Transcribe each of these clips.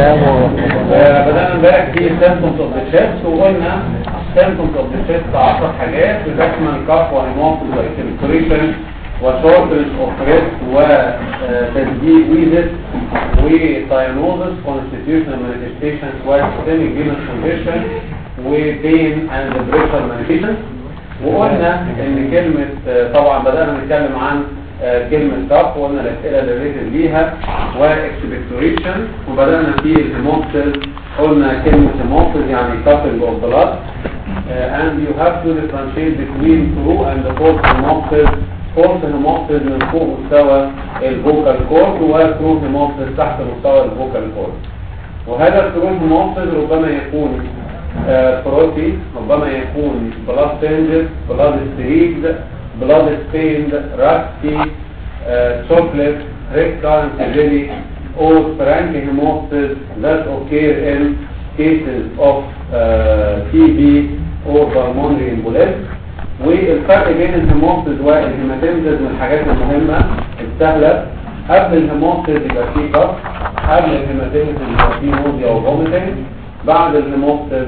بدأنا امبارح في symptoms of the chest وقلنا symptoms of the chest 10 حاجات بتشمل كف وهيموفيلز واكسبكتوريشن وشورتنس اوف بريث وتسجيل ويزت وساينوزس constitutional manifestations وسيستميك فينس كونديشن وبين اند بريشر مانيفيشن. وقلنا ان كلمة طبعا بدأنا نتكلم عن كلمة كف وقلنا الاسئلة اللي ريتد ليها واكسبكتوريشن وبدأنا في الهيموفيلز قلنا كلمة هيموفيلز يعني couple of blood and you have to differentiate between true and false hemophils. false hemophils من فوق مستوى الفوكال كورد وtrue hemophils تحت مستوى الفوكال كورد. وهذا الtrue hemophils ربما يكون بروتي ربما يكون blood tinged blood streaked blood stained rusty chocolate red currant jelly or frank hemophils that occur in cases of TB or pulmonary embolism. والفرق بين الهيموفيلز والهيماتيمسز من الحاجات المهمة السهلة. قبل الهيموفيلز يبقى فيه كف، قبل الهيماتيمسز يبقى فيه نوزيا وفوميتنج، بعد الهيموفيلز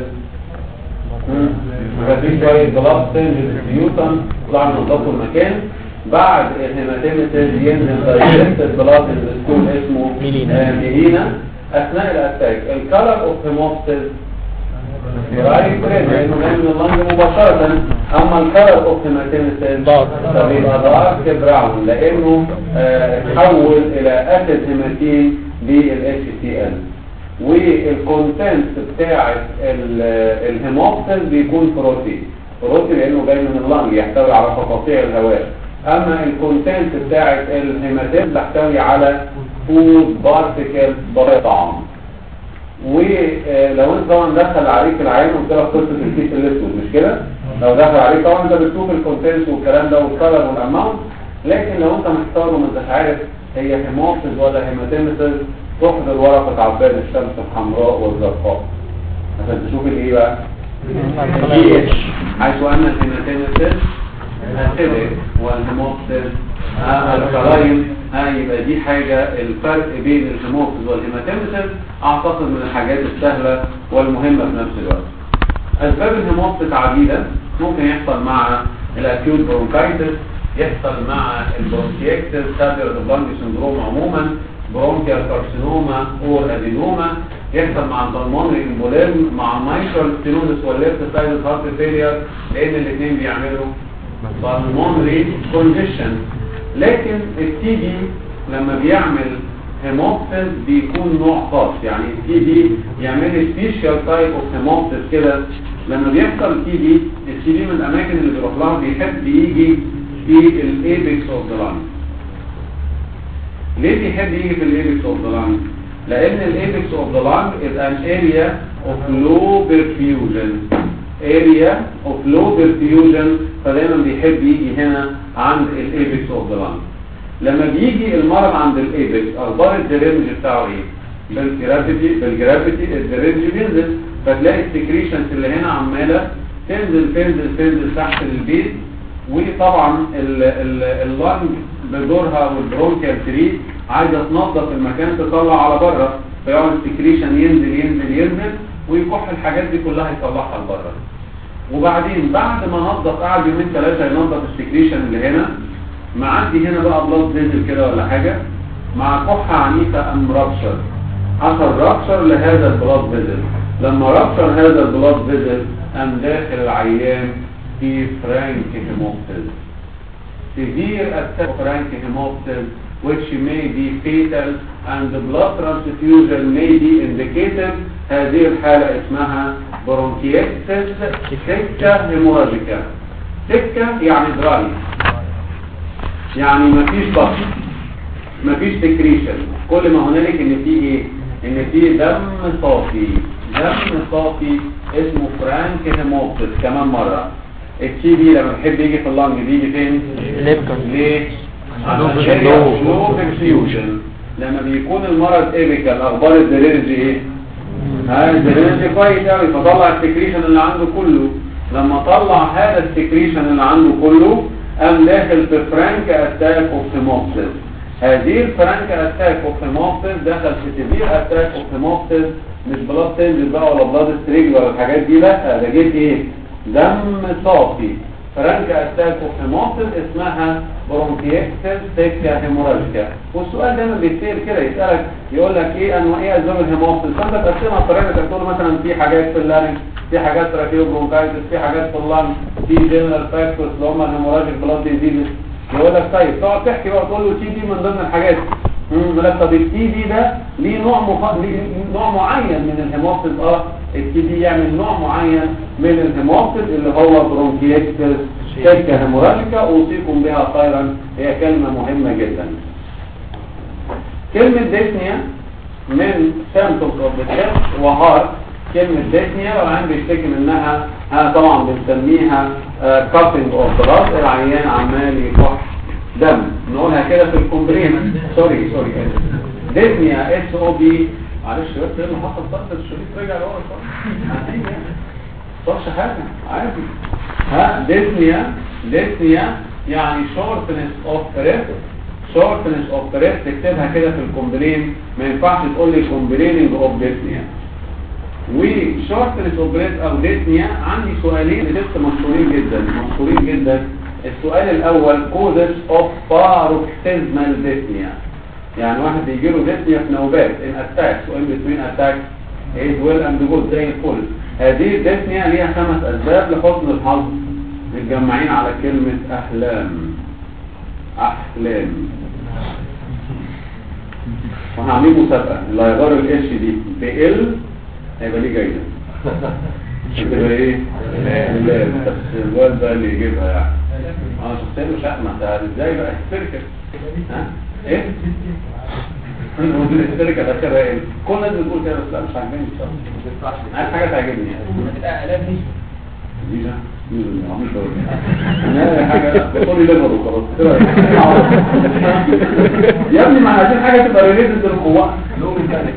يبقى فيه شوية بلاط تنجل ديوتن طلع ننضفوا المكان، بعد الهيماتيمسز ينزل دايركت البلاط اللي بتكون اسمه ميلينا. اثناء الاتاك الكالر اوف هيموفيلز رايت بريد لانه جاي من اللنج مباشرة، اما الكالر اوف هيماتيمسز بيبقى دارك براون لانه تحول الى اسيد هيماتين بالHCl. والكونتنت بتاع الهيموفيلز بيكون بروتي لانه جاي من اللنج يحتوي على فقاقيع الهواء، اما الكونتنت بتاع الهيماتين تحتوي على فود بارتيكل ضرر طعام. ولو انت طبعا دخل عليك العين وقلت لك قصه الكيس الاسود مش كده؟ لو دخل عليك طبعا انت بتشوف الكونتنت والكلام ده والكلر والاماونت، لكن لو انت محتار وما انتش عارف هي هيموفيلز ولا هيماتيمسز تحضر ورقه عباد الشمس الحمراء والزرقاء عشان تشوف الايه بقى؟ حيث ان الهيماتيمسز اسيدك والهيموفيلز الكلاين يبقى دي حاجة الفرق بين الهيموفيلز والهيماتيمسز اعتقد من الحاجات السهلة والمهمة في نفس الوقت. اسباب الهيموفيلز عديدة، ممكن يحصل مع الاكيوت برونكايتس، يحصل مع البرونكيكتس سابيرد بلانج سندروم عموما، برونكيال كارسينوما اور ادينوما، يحصل مع البلمونري امبوليزم مع المايترال ستينوزس والليفت سايد هارت فيلير لان الاثنين بيعملوا بالمونري كونديشن. لكن التي بي لما بيعمل هيموفيلز بيكون نوع خاص، يعني التي بي يعمل سبيشال تايب اوف هيموفيلز كده. لما بيحصل تي بي التي بي من الاماكن اللي بيروح لها بيحب يجي في الايبكس اوف ذا لانج. ليه بيحب يجي في الايبكس اوف ذا لانج؟ لان الايبكس اوف ذا لانج is an area of low perfusion فدايما بيحب يجي هنا عند الايبكس اوف ذا لانج. لما بيجي المرض عند الايبكس اخبار الدرينج بتاعه ايه؟ بالجرافيتي الدرينج بينزل، فتلاقي السكريشنز اللي هنا عماله تنزل تحت البيت. وطبعا اللانج بدورها والبرونكيال تري عايزه تنظف المكان تطلع على بره، فيقعد السكريشن ينزل ويكح الحاجات دي كلها يطلعها لبره. وبعدين بعد ما نظف قعد يومين 3 ينظف السكريشن اللي هنا، معدي هنا بقى بلاد نزل كده ولا حاجه مع كحه عنيفه ام رابشر، حصل رابشر لهذا البلاد فيزل. لما رابشر هذا البلاد فيزل قام داخل العيان في فرانك هيموفيلز severe attack of frank hemophilus which may be fatal and blood transfusion may be indicated. هذه الحالة اسمها برونكيتس سكة هيموراجيكا. سكة يعني دراي، يعني مفيش ضغط مفيش سكريشن، كل ما هنالك ان في ايه؟ ان في دم صافي اسمه فرانك هيموفيلز. كمان مرة التي بي لما بيحب يجي في اللنج بيجي فين؟ ليه؟ عشان لو برفيوجن. لما بيكون المرض ايبيكال اخبار الدرينج ايه؟ الدرينج كويس قوي فطلع السكريشن اللي عنده كله. لما طلع هذا السكريشن اللي عنده كله قام داخل في فرانك اتاك اوف هيموفيلز. هذه الفرانك اتاك اوف هيموبتس دخل في سيفير اتاك اوف هيموبتس، مش بلاد تنزل بقى ولا بلاد ستريج ولا الحاجات دي، لا ده جيت ايه؟ دم صافي. فرانك اتاك اوف هيموبتس اسمها برونكيكتس سيكيا هيموراجيكا. والسؤال دايما بيصير كده، يسالك يقول لك ايه انواع ايه اسباب الهيموبتس، فانت تقسمها بطريقه انك تقول مثلا في حاجات في اللارنج، في حاجات تراكيو برونكايتس، في حاجات في اللنج، في جنرال فاكتورز اللي هم الهيموراجيك بلاد ديزيز. يقول لك طيب تقعد تحكي بقى تقول له تي بي من ضمن الحاجات. طب التي بي ده ليه نوع معين من الهيموبتس. التي بي يعمل نوع معين من الهيموبتس اللي هو برونكيكتس سيكيا هيموراجيكا. اوصيكم بها خيرا، هي كلمه مهمه جدا. كلمه ديسنيا من سيمبتومز اوف ذا تشيست وهارت. كلمه ديسنيا لو عندي بيشتكي منها طبعا بنسميها كافينج اوف بلاد، العيان عمال يكح دم، نقولها كده في الكومبرين. سوري ديسنيا اس او بي. معلش بس لما حصل طاقه الشريط رجع لورا شويه صارش حاجه عادي. ديسنيا يعني شورتنس اوف بريث. شورتنس اوف بريث تكتبها كده في الكومبلين، ما ينفعش تقول لي كومبليننج اوف ديسنيا. وشورتنس اوف بريث او ديسنيا عندي سؤالين لسه مشهورين جدا. السؤال الاول كوزز اوف باروكسيزمال ديسنيا، يعني واحد يجي له ديسنيا في نوبات ان اتاكس وان بتوين اتاكس ايد ويل اند جود زي الفل. هذه الديسنيا ليها 5 اسباب لحسن الحظ متجمعين على كلمه احلام. وهعمل مسابقه اللي هيغير الاتش دي بال هيبقى ليه جايزه. هتبقى ايه؟ بس الواد ده اللي يجيبها يعني. انا شخصيا مش هسمع ده ازاي بقى الشركه. ايه؟ الشركه ده كده ايه؟ كل الناس بتقول كده بس لا مش عاجبني بصراحه. عايز حاجه تعجبني يعني. دي ده عامل انا حاجه بتقولي ليفر وخلاص. يا ابني ما عايزين حاجه تبقى ريليتد للقوه. لو من ثالث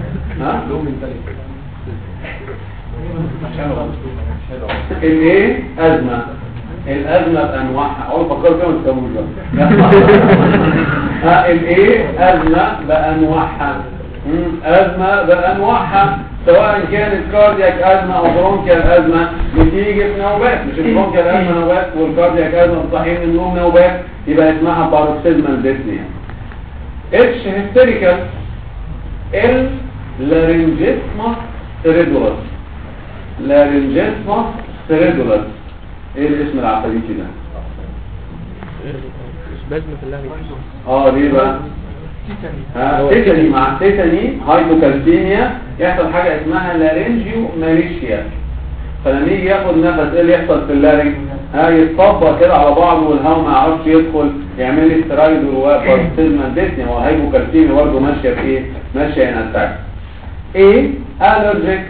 الايه ازمه. الازمه بانواعها اول فكرت كده ما تفهموش بقى. الايه ازمه بانواعها سواء كانت كاردياك ازمه او برونكيال ازمه بتيجي في نوبات. مش البرونكيال ازمه نوبات والكاردياك ازمه صحيح من النوم نوبات، يبقى اسمها باروكسيزمال ديسنيا. اتش هيستيريكال. لارنجيسما سيريدولار. ايه الاسم العفريتي ده؟ اسبازم في اللارنج. ليه بقى؟ تيتاني. مع تيتاني هايبوكالسيميا يحصل حاجه اسمها لارنجيو ماليشيا. فلما يجي ياخد نفس ايه اللي يحصل في اللارنج؟ يتطبق كده على بعضه والهواء ما يعرفش يدخل، يعمل لي سترايد وباركسيزمال ديسنيا. والهايبوكالسيميا برضه ماشيه في ايه؟ ماشيه ان اتاك. ايه؟ الرجيك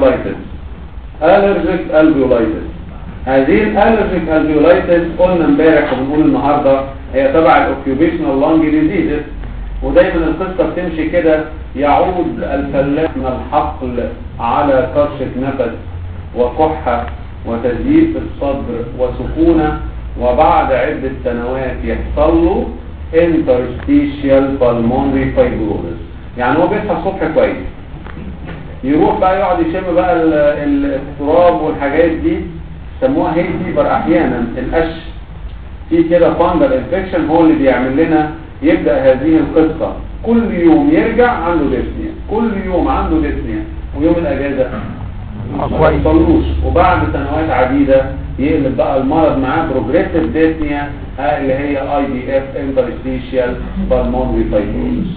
الفيولايتس. هذه الالرجيك الفيولايتس قلنا امبارح وبنقول النهارده هي تبع الاوكيوبيشنال لانج ديزيز. ودايما القصه بتمشي كده، يعود الفلاح من الحقل على كرشه نفس وكحه وتزييد في الصدر وسخونه، وبعد عده سنوات يحصل له انترستيشيال بالمونري فايبروزس. يعني هو بيصحى الصبح كويس، يروح بقى يقعد يشم بقى التراب والحاجات دي، سموها هي فيبر احيانا. القش في كده فانجل انفكشن هو اللي بيعمل لنا يبدا هذه القصه. كل يوم يرجع عنده ديسنيا، ويوم الاجازه ما يحصلوش، وبعد سنوات عديده يقلب بقى المرض معاه بروجريسيف ديسنيا اللي هي اي دي اف انترستيشيال بالمونري فايبروزس.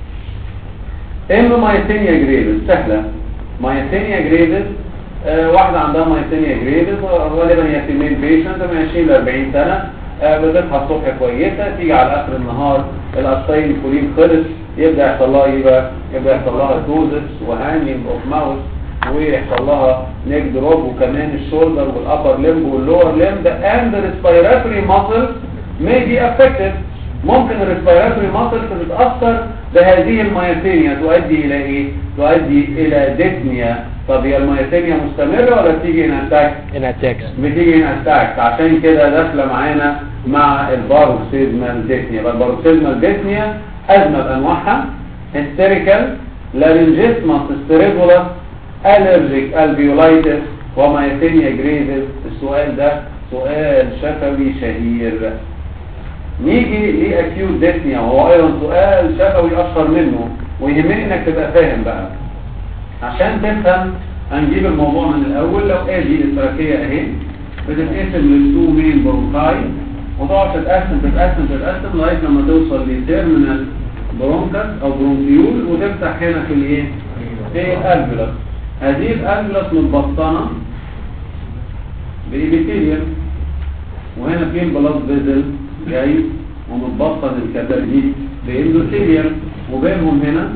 مايثينيا جريفز سهله. مايثينيا جريفز واحده عندها مايثينيا جريفز، غالبا هي فيميل بيشنت من 20 ل 40 سنه، بتصحى الصبح كويسه، تيجي على اخر النهار الاسايل كولين خلص، يبدا يحصل لها دوزس وهانينج اوف ماوث، ويحصل لها نيك دروب، وكمان الشولدر والابر ليمب واللور ليمب اند ريسبيراتوري ماسل may be affected. ممكن الريسبيراتوري ماسل تتاثر بهذه المايثينيا، تؤدي الى ايه؟ تؤدي الى ديسنيا. طب هي المايثينيا مستمره ولا بتيجي ان اتاك؟ بتيجي ان اتاك، عشان كده داخله معانا مع الباروكسيزمال ديسنيا. الباروكسيزمال ديسنيا ازمه بانواعها: هيستيريكال، لارنجيسمس ستريبولاس، الرجيك الفيولايتس، ومايثينيا جريفيس. السؤال ده سؤال شفوي شهير. نيجي لاكيوت ديسنيا وهو ايضا سؤال شفوي اشهر منه، ويهمني انك تبقى فاهم بقى عشان تفهم. هنجيب الموضوع من الاول. لو ادي التراكيه اهي بتتقسم للتو مين برونكاي، وتقعد تتقسم لغايه لما توصل لتيرمينال برونكس او برونكيول، وتفتح هنا في الايه؟ في الالفيولاس. هذه الالفيولاس متبطنه بإبيثيليوم، وهنا في بلاد فيزل جاي ومتبطن الكتابيل باندوثيليوم، وبينهم هنا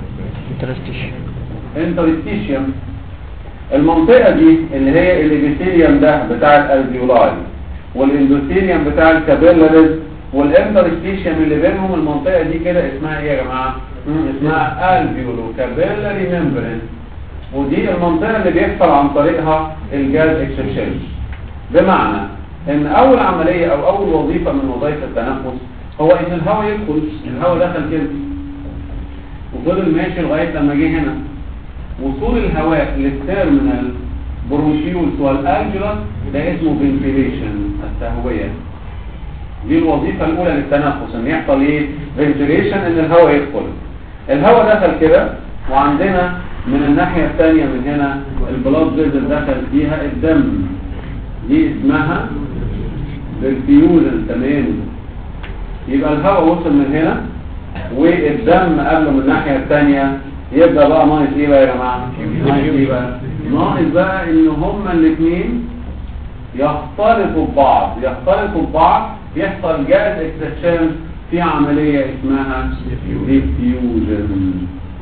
انترستيشيوم. المنطقة دي اللي هي الابيثيليوم ده بتاع الالفيولاي، والاندوثيليوم بتاع الكابيلاريز، والانترستيشيوم اللي بينهم، المنطقة دي كده اسمها ايه يا جماعة؟ اسمها الفيولو كابيلاري ممبرين. ودي المنطقة اللي بيحصل عن طريقها الجاز اكسشينج. بمعنى ان اول عملية او اول وظيفة من وظائف التنفس هو ان الهواء يدخل. الهواء دخل كده وفضل ماشي لغاية لما جه هنا. وصول الهواء للتيرمينال برونكيولز والالفيولاس ده اسمه فنتيليشن، التهوية. دي الوظيفة الاولى للتنفس، ان يحصل ايه؟ فنتيليشن، ان الهواء يدخل. الهواء دخل كده، وعندنا من الناحية الثانية من هنا البلاد فيزل دخل فيها الدم، دي اسمها بالفيوجن. تمام. يبقى الهواء وصل من هنا والدم قبله من الناحية الثانية. يبقى بقى ناقص ايه بقى يا جماعة؟ ناقص بقى ان هما الاثنين يختلطوا ببعض، يحصل جاز اكسشينج في عملية اسمها ديفيوجن.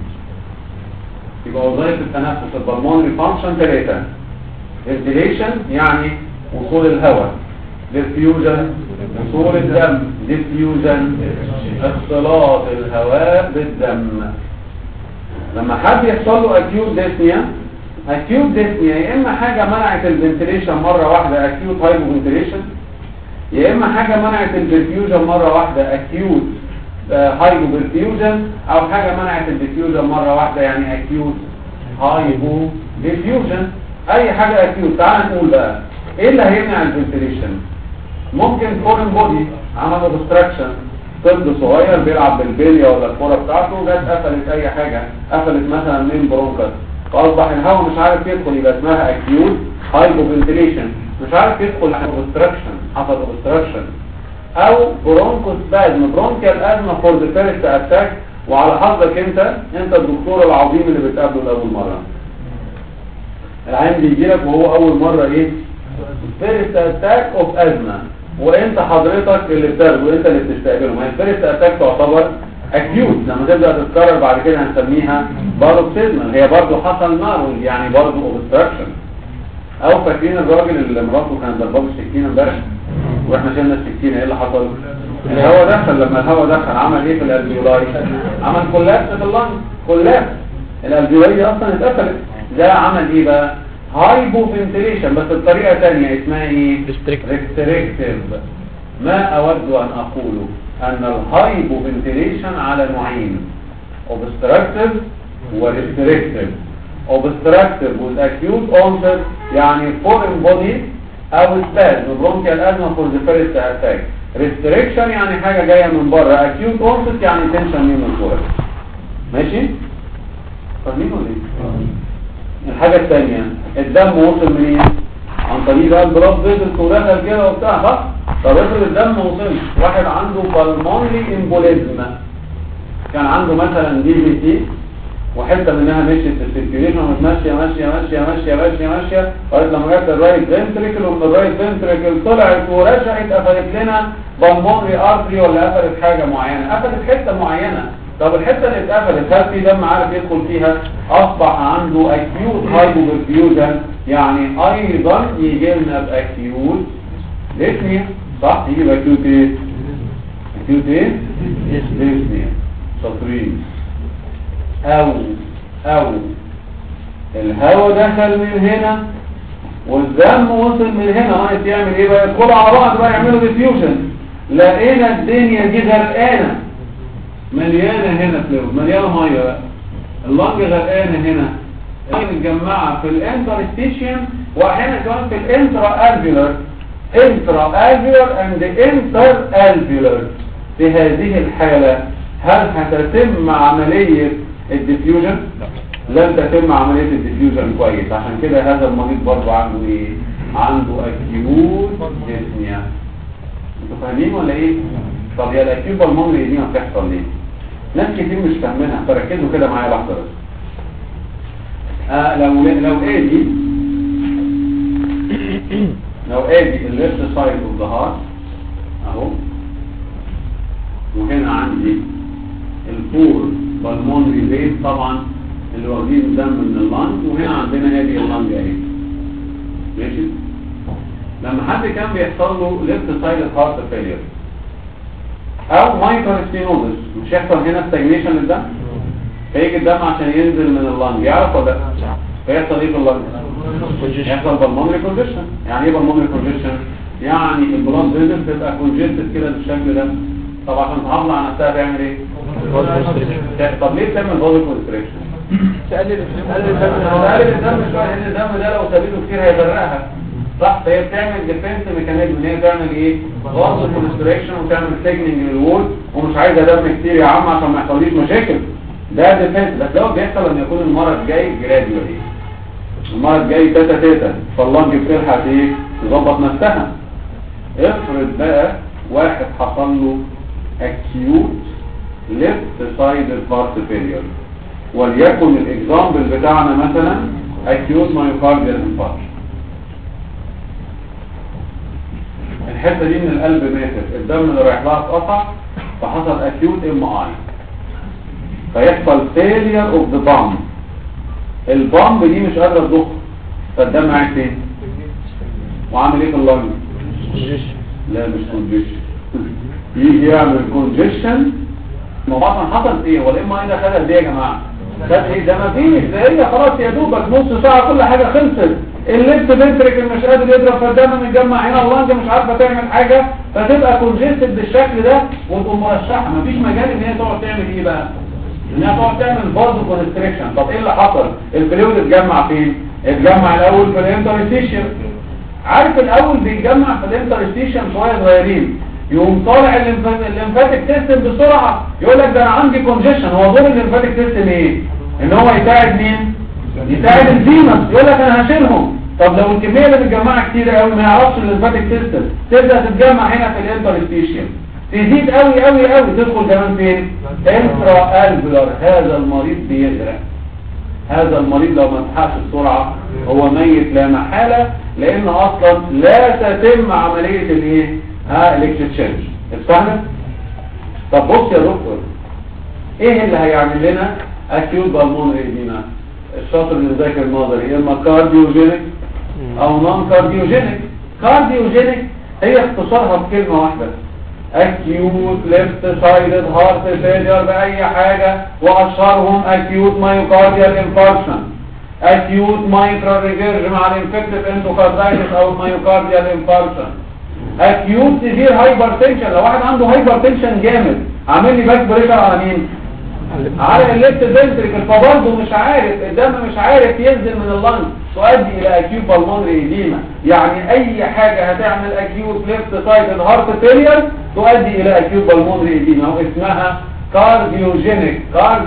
يبقى وظائف التنفس البلمونري فانكشن 3: فنتيليشن يعني وصول الهواء، ديفيوجن وصول الدم، ديفيوجن اختلاط الهواء بالدم. لما حد يحصل له اكيوت ديسنيا يا اما حاجه منعت الفنتيليشن مره واحده اكيوت هايبوفنتيليشن، يا اما حاجه منعت الديفيوجن مره واحده اكيوت هايبوفنتيليشن، او حاجه منعت الديفيوجن مره واحده يعني اكيوت هايبوديفيوجن. اي حاجه اكيوت. تعال نقول بقى ايه اللي هيمنع الفنتيليشن. ممكن فورين بودي عمل اوبستراكشن، طفل صغير بيلعب بالبليه ولا الكوره بتاعته، جت قفلت اي حاجه، قفلت مثلا من برونكس، فاصبح الهواء مش عارف يدخل، يبقى اسمها اكيوت هايبوفنتيليشن. مش عارف يدخل، حصل اوبستراكشن. او برونكوسبازم، برونكيال ازمه فور ذا فيرست اتاك. وعلى حظك انت الدكتور العظيم اللي بتقابله لاول مره. العين بيجي لك وهو اول مره ايه؟ فيرست اتاك اوف ازمه، وانت حضرتك اللي بتاخده، انت اللي بتستقبله. ما الفيرست اتاك تعتبر اكيوت، لما تبدا تتكرر بعد كده هنسميها باروكسيزمال. هي برضه حصل نارول يعني برضه اوبستراكشن. او فاكرين الراجل اللي مراته كانت ضرباه بالسكينه امبارح واحنا شلنا السكينه، ايه اللي حصل؟ الهواء دخل. لما الهواء دخل عمل ايه في الالفيولاي؟ عمل كولابس في اللنج، كولابس. الالفيولاي اصلا اتقفلت. ده عمل ايه بقى؟ هايبوفنتيليشن، بس بطريقه ثانيه اسمها ايه؟ ريستريكتيف. ما اود ان اقوله ان الهايبوفنتيليشن على نوعين: اوبستراكتيف وريستريكتيف. اوبستراكتيف with acute onset يعني foreign body او spasm bronchial asthma for the first attack. restriction يعني حاجه جايه من بره. acute onset يعني tension pneumothorax. ماشي؟ فاهمين ولا ايه؟ الحاجة الثانية الدم وصل منين؟ عن طريق بقى البلاد فيزلز ودخل كده وبتاع، صح؟ طب افرض الدم ما وصلش، واحد عنده بالمونري امبوليزم، كان عنده مثلا دي في تي وحته منها مشيت في السيركيوليشن وماشيه لغايه لما جت الرايت فنتريكل، ومن الرايت فنتريكل طلعت ورشحت، قفلت لنا بالمونري ارتري ولا قفلت حاجه معينه، قفلت حته معينه. طب الحته اللي اتقفلت هل في دم عارف يدخل فيها؟ اصبح عنده اكيوت هايبوفنتيليشن، يعني ايضا يجي لنا باكيوت ديسنيا، صح؟ يجي باكيوت ايه؟ اكيوت ايه؟ ديسنيا. شاطرين. او الهواء دخل من هنا والدم وصل من هنا، ناقص يعمل ايه بقى؟ يدخلوا على بعض بقى يعملوا ديفيوجن. لقينا الدنيا دي غرقانه، مليانه هنا فلويد، مليانه ميه بقى، اللنج غرقانه هنا، متجمعه في الانترستيشن واحيانا كمان في الانترا الفيولار، انترا الفيولار اند انتر الفيولار. في هذه الحاله هل هتتم عمليه الديفيوجن؟ لن تتم عمليه الديفيوجن كويس، عشان كده هذا المريض برضه عنده ايه؟ عنده اكيوت ديسنيا. انتوا فاهمين ولا ايه؟ طب يا الاكيوت بالمونري دي بتحصل ليه؟ ناس كتير مش فاهمينها، فركزوا كده معايا لحظه بس. لو ادي الليفت سايد اوف ذا هارت اهو، وهنا عندي الفور بالمونري فين طبعا اللي واخدين دم من اللنج، وهنا عندنا ادي اللنج اهي، ماشي؟ لما حد كان بيحصل له ليفت سايد هارت فيلير او مايكرو ستينوزس، مش يحصل هنا ستاجنيشن للدم؟ فيجي الدم عشان ينزل من اللنج، يعرف ولا لا؟ فيحصل ايه في اللنج؟ يحصل بالمونري كونجيشن. يعني ايه بالمونري كونجيشن؟ يعني البلاد فيزل تبقى كونجستد كده بالشكل ده. طب عشان تحافظ على نفسها تعمل ايه؟ طب ليه بتعمل فازو كونستريكشن؟ تقلل الدم شويه، لان الدم ده لو سابته كتير هيغرقها، صح؟ فهي بتعمل ديفنس ميكانيزم ان هي تعمل ايه؟ فازو كونستريكشن وتعمل سيجننج للوول، ومش عايزه دم كتير يا عم عشان ما يحصليش مشاكل. ده ديفنس. بس لو بيحصل لما يكون المرض جاي جراديولي، المرض جاي تاتا فاللنج بتلحق ايه؟ تظبط نفسها. افرض بقى واحد حصل له acute left sided heart failure، وليكن الاكزامبل بتاعنا مثلا acute myocardial infarction. الحته دي من القلب ماتت، الدم اللي رايح لها اتقطع، فحصل acute MI، فيحصل failure of the pump. البامب دي مش قادره تضخ، فالدم قاعد فين؟ وعامل ايه في اللنج؟ لا مش كونجيشن، يجي يعمل كونجيشن. ما حصل ايه؟ هو الام اي ده خد قد ايه يا جماعه؟ خد ايه؟ ده مفيش، ده هي خلاص يا دوبك نص ساعه كل حاجه خلصت. الليفت فنتريكل مش قادر يضرب، فالدم متجمع هنا، اللنج مش عارفه تعمل حاجه، فتبقى كونجيستد بالشكل ده وتقوم مرشحه. مفيش مجال ان هي تقعد تعمل ايه بقى؟ انها تقعد تعمل فازو كونستريكشن. طب ايه اللي حصل؟ الفلويد اتجمع فين؟ اتجمع الاول في الانترستيشن. عارف الاول بيتجمع في الانترستيشن شويه صغيرين، يقوم طالع الليمفاتيك سيستم بسرعه، يقول لك ده انا عندي كونجيشن. هو دور الليمفاتيك سيستم ايه؟ ان هو يساعد مين؟ يساعد الفينس. يقول لك انا هشيلهم. طب لو الكميه اللي متجمعه كتير قوي ما يعرفش الليمفاتيك سيستم، تبدا تتجمع هنا في الانترستيشن، تزيد قوي قوي قوي، تدخل كمان فين؟ انترا الفيولار. هذا المريض بيغرق. هذا المريض لو ما اتحقش بسرعه هو ميت لا محاله، لان اصلا لا تتم عمليه الايه؟ الاكستشينج. اتفهمت؟ طب بص يا دكتور، ايه اللي هيعمل لنا اكيوت بالمونري اديما؟ الشاطر اللي ذاكر نظري، اما كارديوجينيك او نون كارديوجينيك. كارديوجينيك هي اختصارها بكلمه واحده، acute left sided heart failure بأي حاجة، وأشهرهم acute myocardial infarction، acute mitral regurg مع الانفكتيف endocarditis أو myocardial infarction، acute severe hypertension. لو واحد عنده hypertension جامد عامل لي باك بريشر على مين؟ على الليفت فنتريكل، فبرضه مش عارف الدم مش عارف ينزل من اللنج، تؤدي الى اكيوت بالمونري اديما. يعني اي حاجه هتعمل اكيوت ليفت سايد هارت فيلير تؤدي الى اكيوت بالمونري اديما، واسمها كارديوجينيك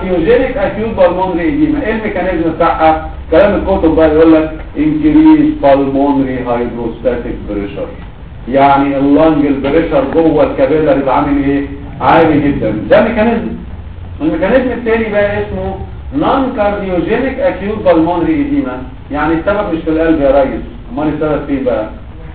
اكيوت بالمونري اديما. ايه الميكانيزم بتاعها؟ كلام الكتب بقى يقول لك انكريز بالمونري هيدروستاتيك بريشر، يعني اللنج البريشر جوه الكابيلاري عامل ايه؟ عالي جدا. ده ميكانيزم. الميكانيزم الثاني بقى اسمه نون كارديوجينيك اكيوت بالمونري اديما. يعني السبب مش في القلب يا ريس، امال السبب فين بقى؟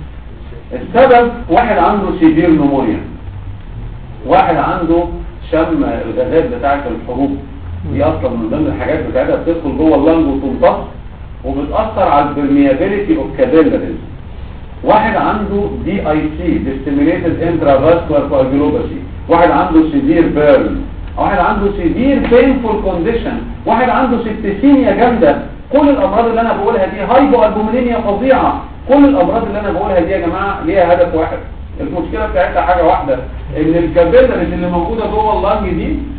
السبب واحد عنده سيفير نمونيا، واحد عنده شم الغازات بتاعه الحروب، دي اصلا من ضمن الحاجات بتاعتها بتدخل جوه اللنج وتمتص وبتاثر على البرميابيليتي اوف كابيلاريز. واحد عنده دي اي سي ديستيميليتد انترافاسكولار كواجولوباثي، واحد عنده سيفير بيرن، واحد عنده سيفير بينفول كونديشن، واحد عنده سبتيسيميا جامده. كل الامراض اللي انا بقولها دي هايبو البومينيميا فظيعه. كل الامراض اللي انا بقولها دي يا جماعه ليها هدف واحد، المشكله بتاعتها حاجه واحده، ان الكابيلاريز اللي موجوده جوه اللنج دي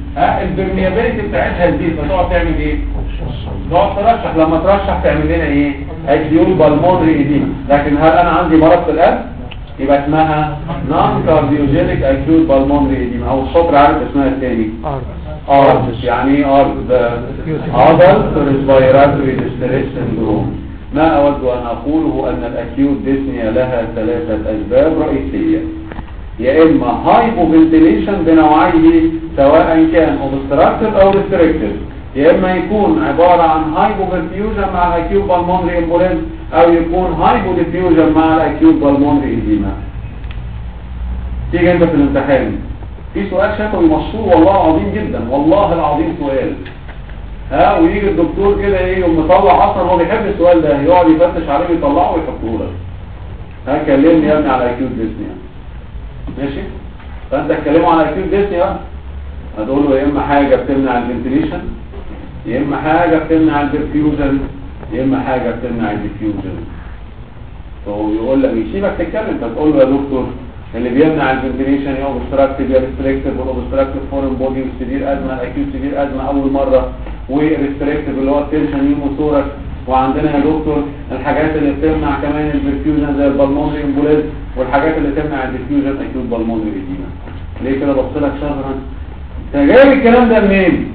البرميابيلتي بتاعتها تزيد، فتقعد تعمل ايه؟ تقعد ترشح، لما ترشح تعمل لنا ايه؟ اكيوت بالمونري ايديما. لكن هل انا عندي مرض في القلب؟ يبقى اسمها نون كارديوجينيك اكيوت بالمونري ايديما، او الشاطر عارف اسمها الثاني ARDS. يعني ايه ARDS؟ Adult Respiratory Distress Syndrome. ما أود أن أقوله أن الأكيوت ديسنيا لها 3 أسباب رئيسية، يا إما هايبوفنتيليشن بنوعيه سواء كان اوبستراكتيف أو ريستريكتيف، يا إما يكون عبارة عن هايبوفنتيوجن مع الأكيوت بالمونري امبوليزم، أو يكون هايبوديفيوجن مع الأكيوت بالمونري إيديما. تيجي أنت في الامتحان في سؤال شفوي مشهور والله العظيم جدا، والله العظيم سؤال، ويجي الدكتور كده ايه يقوم مطلع، اصلا هو بيحب السؤال ده، يقعد يفتش عليه ويطلعه ويحطه لك. كلمني يا ابني على اكيوت ديسنيا، ماشي؟ فانت تكلمه على اكيوت ديسنيا هتقول له يا اما حاجه بتمنع الفنتيليشن، يا اما حاجه بتمنع البرفيوجن، يا اما حاجه بتمنع الديفيوجن. فهو يقول لك يسيبك تتكلم، فتقول له يا دكتور اللي بيمنع الفنتيليشن يا اوبستراكتيف يا ريستريكتيف، والاوبستراكتيف فورين بودي وسيفير ازمه، الاكيوت سيفير ازمه اول مره، والريستريكتيف اللي هو التنشن نيموثوركس. وعندنا يا دكتور الحاجات اللي بتمنع كمان البرفيوجن زي البلمونري امبوليزم، والحاجات اللي تمنع الديفيوجن اكيوت بالمونري ايديما. ليه كده بص لك شهرا؟ انت جايب الكلام ده منين؟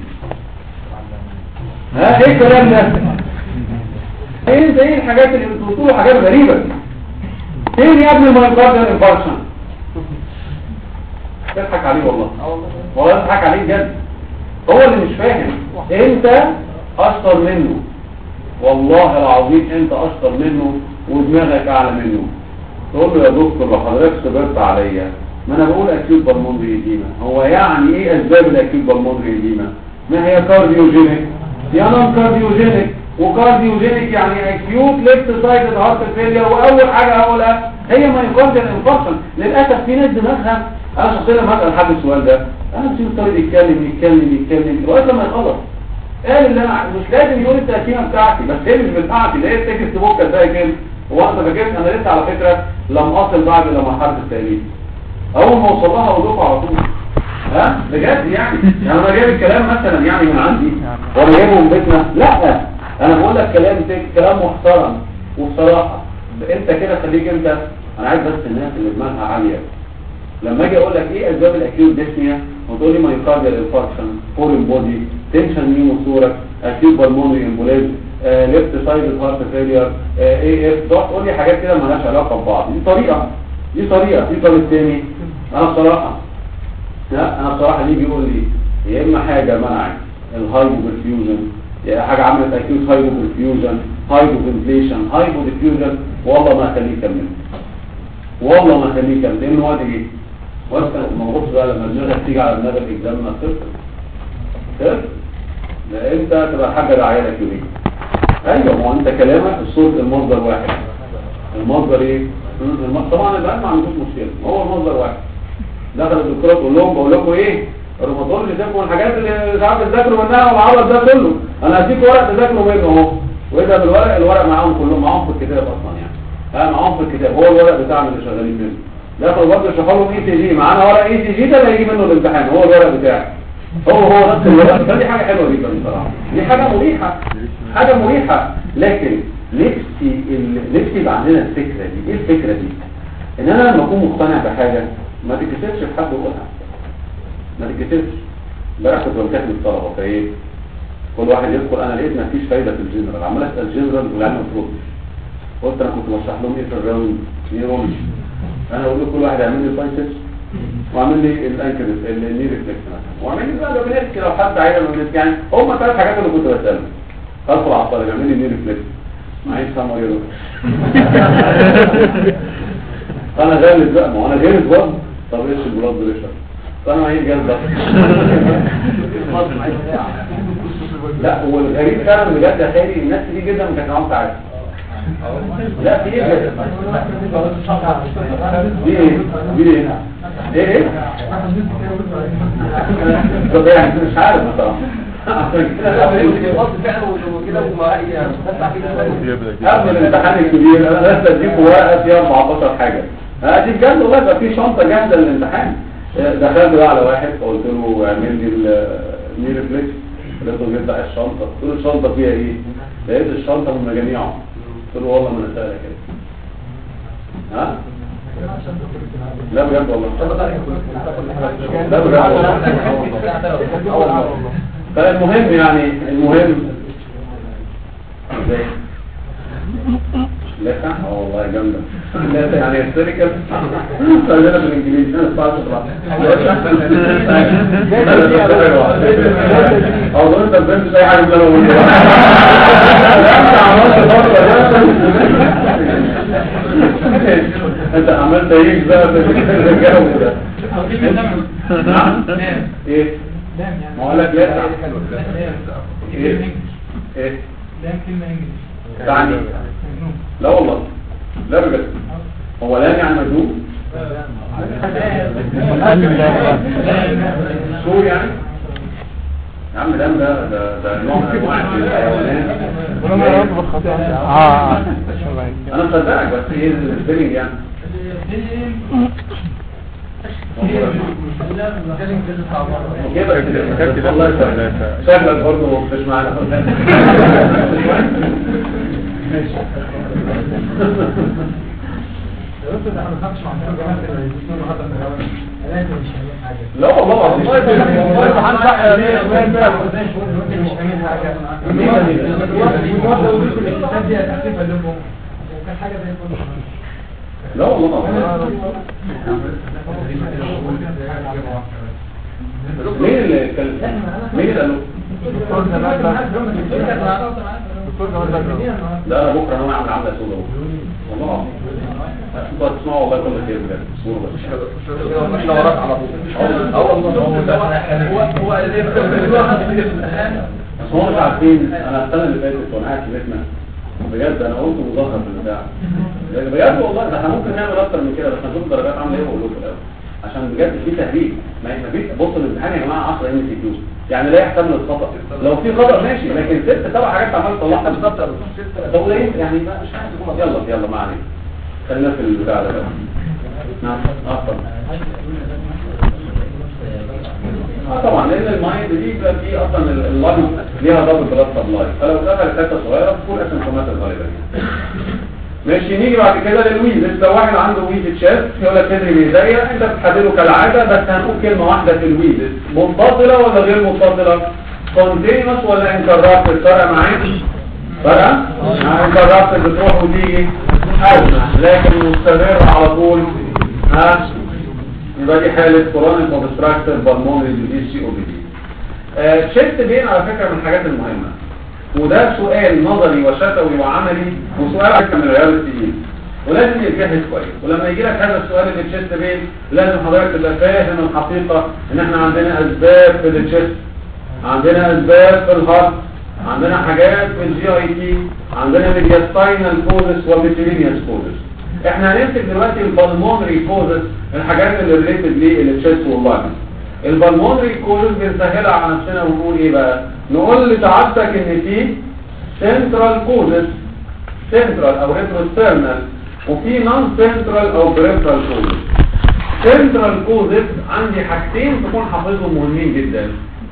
ايه الكلام ده؟ ايه الحاجات اللي بتقولوا حاجات غريبه؟ فين يا ابني المايوكارديال انفاركشن؟ تضحك عليه والله، والله تضحك عليه بجد. هو اللي مش فاهم، انت اشطر منه، والله العظيم انت اشطر منه ودماغك اعلى منه. تقول له يا دكتور لو حضرتك صبرت عليا، ما انا بقول اكيوت بالمونري ايديما، هو يعني ايه اسباب الاكيوت بالمونري ايديما؟ ما هي كارديوجينيك يا نون كارديوجينيك، وكارديوجينيك يعني اكيوت ليفت سايد هارت فيلير، واول حاجه هقولها هي مايوكارديال انفاركشن. للاسف في ناس دماغها، انا شخصيا لما اسال حد السؤال ده انا بسيب الطريق يتكلم لغايه لما يخلص. قال اللي انا مش لازم يقول التقسيمه بتاعتي، بس هي مش بتاعتي، ده هي التكست بوك ازاي كده. هو انت فاكر انا لسه على فكره لم اصل بعد لما مرحله التأليف، اول ما اوصل لها اقول لكم على طول. بجد يعني انا جايب الكلام مثلا يعني من عندي وانا جايبه من بيتنا، لا انا بقول لك كلام محترم وبصراحه. انت كده خليك انت، انا عايز بس الناس اللي دماغها عاليه لما اجي اقول لك ايه اسباب الاكيوت ديسنيا وتقول لي مايوكارديال انفاركشن، فورين بودي، تنشن نيموثوركس، اكيوت بالمونري امبوليزم، ليفت سايد هارت فيلير، اي اف، تقول لي حاجات كده مالهاش علاقه ببعض. دي طريقه في طريق تاني. انا بصراحه اللي بيقول لي يا اما حاجه منعت الهايبوبرفيوجن، يا حاجه عملت اكيوت هايبوبرفيوجن، هايبوفنتليشن، هايبوديفيوجن، والله ما اخليه يكمل، والله ما اخليه يكمل، لانه واد ايه؟ واسكت الموضوع بقى لما دماغك تيجي على دماغ الاكزام ما صفر لا انت تبقى حاجه لعيالك يومين. ايوه، ما انت كلامك الصوت المصدر واحد، المصدر ايه؟ طبعا الان ما عندوش مشكله، هو المصدر واحد. دخل الدكتوره تقول لهم بقول لكم ايه؟ الروماتولوجي ده الحاجات اللي ساعات بتذاكروا منها والعرض ده كله، انا هديك ورق تذاكروا منه اهو، واذا بالورق الورق معاهم كلهم، معاهم في الكتاب اصلا يعني، معاهم في الكتاب، هو الورق بتاعنا اللي شغالين منه. دخلوا برضه شرحوا لهم اي سي جي، معانا ورق اي سي جي ده اللي هيجي منه الامتحان، هو الورق بتاعي، هو نفس الورق. دي حاجه حلوه جدا بصراحه، دي حاجه مريحه. لكن نفسي يبقى عندنا الفكره دي. ايه الفكره دي؟ ان انا لما اكون مقتنع بحاجه ما تتكسفش في حد يقولها، ما تتكسفش. امبارح كنت بمتحن الطلبه، فايه كل واحد يدخل، انا لقيت ما فيش فايده في الجنرال، عمال اسال جنرال والعيال ما بتردش. قلت انا كنت بشرح لهم ايه في الراوند نيرولوجي، انا اقول لكل واحد يعمل لي البايسبس واعمل لي الانكل الني ريفلكس مثلا، واعمل لي بقى دومينيسك لو حد عايز دومينيسك، يعني هم 3 حاجات اللي كنت بسالهم. ادخل على الطالب يعمل لي ني ريفلكس، معيش سامع يا دكتور. انا غالب بقى، ما انا غالب برضه. طب ايش البلاد بريشر؟ فانا معيش جلد ضغط. لا هو الغريب فعلا بجد يا خالي، الناس دي جدا ما كانت معاهم ساعات. لا في ايه دي ايه طب يعني مش عارف بصراحه. قبل الامتحان الكبير انا لسه اديك ورقه فيها 14 حاجه، دي بجد والله يبقى في شنطه جاهزه للامتحان. دخلت بقى على واحد فقلت له اعمل لي الني ريفلكس، لقيته بيفتح الشنطه، قلت له الشنطه فيها ايه؟ لقيت الشنطه من مجاميعه، قلت له والله ما انا سالك كده. ها؟ لا بجد والله. لا بجد والله. فالمهم يعني المهم ازاي؟ لا والله جامده. لا يعني هيستيريكال خلينا بالانجليزي انا ما بعرفش اقرا. انت بتنسى اي حاجه من اللي انا بقوله. انت عملت ايه بقى في الجو ده؟ نعم ايه؟ ما اقول لك لا ايه ايه لام كلمه انجليزي يعني لا والله لا بجد هو لام يعني مجنون شو يعني يا عم لام ده نوع من انواع الحيوانات انا مصدقك بس ايه السبيلنج يعني شكلك برضه مش معنا لا والله لا والله مين اللي اتكلم؟ مين اللي قاله؟ لا انا بكره انا عامل عامله سودا والله انتوا هتسمعوا والله كل خير بجد صور بس احنا وراك على طول والله هو هو مش عارفين انا السنه اللي فاتت وانا قاعد في بيتنا بجد انا قلت مظاهر في البتاع بجد والله ده احنا ممكن نعمل اكتر من كده بس هنشوف الدرجات عامله ايه واقول لكم الاول عشان بجد في تهريج ما فيش. بصوا الامتحان يا جماعه 10 ام سي كيو يعني لا يحتمل الخطا لو في خطا ماشي لكن 6 7 حاجات عمال تصلحها بالظبط ده قليل يعني مش عارف يلا ما علينا خلينا في البتاع ده بقى. نعم افضل طبعا لان المايند دي بيبقى في اصلا اللنج ليها دبل بلاد سبلاي فلو دخلت حته صغيره بتكون اسيمتوماتيك غالبا ماشي. نيجي بعد كده للويز. لو واحد عنده ويز تشيست يقول لك صدري بيضيق انت بتحدده كالعاده بس هنقول كلمه واحده في الويز منفصله ولا غير منفصله كونتينوس ولا انترابت فرق معاك فرق انترابت بتروح وتيجي لكن مستمر على طول ها يبقى دي حاله كورونيك اوبستراكتيف بالمونري ديزيز سي او بي دي. تشيست بين على فكره من الحاجات المهمه وده سؤال نظري وشفوي وعملي وسؤال على من العيار التقيل ولازم يتجهز كويس ولما يجي لك هذا السؤال اللي تشيست بين لازم حضرتك تبقى فاهم الحقيقه ان احنا عندنا اسباب في التشيست عندنا اسباب في الهارت عندنا حاجات في الجي اي تي عندنا ميدياستاينال كوزس وميتيلينيوس كوزس. احنا هنمسك دلوقتي البالمونري كوزس الحاجات اللي ريليتد للتشيست واللنج. البالمونري كوزس بنسهلها على نفسنا ونقول ايه بقى نقول لسعادتك ان في سنترال كوزس سنترال او ريتروسترنال وفي نون سنترال او بريفرال كوزس. سنترال كوزس عندي حاجتين تكون حافظهم مهمين جدا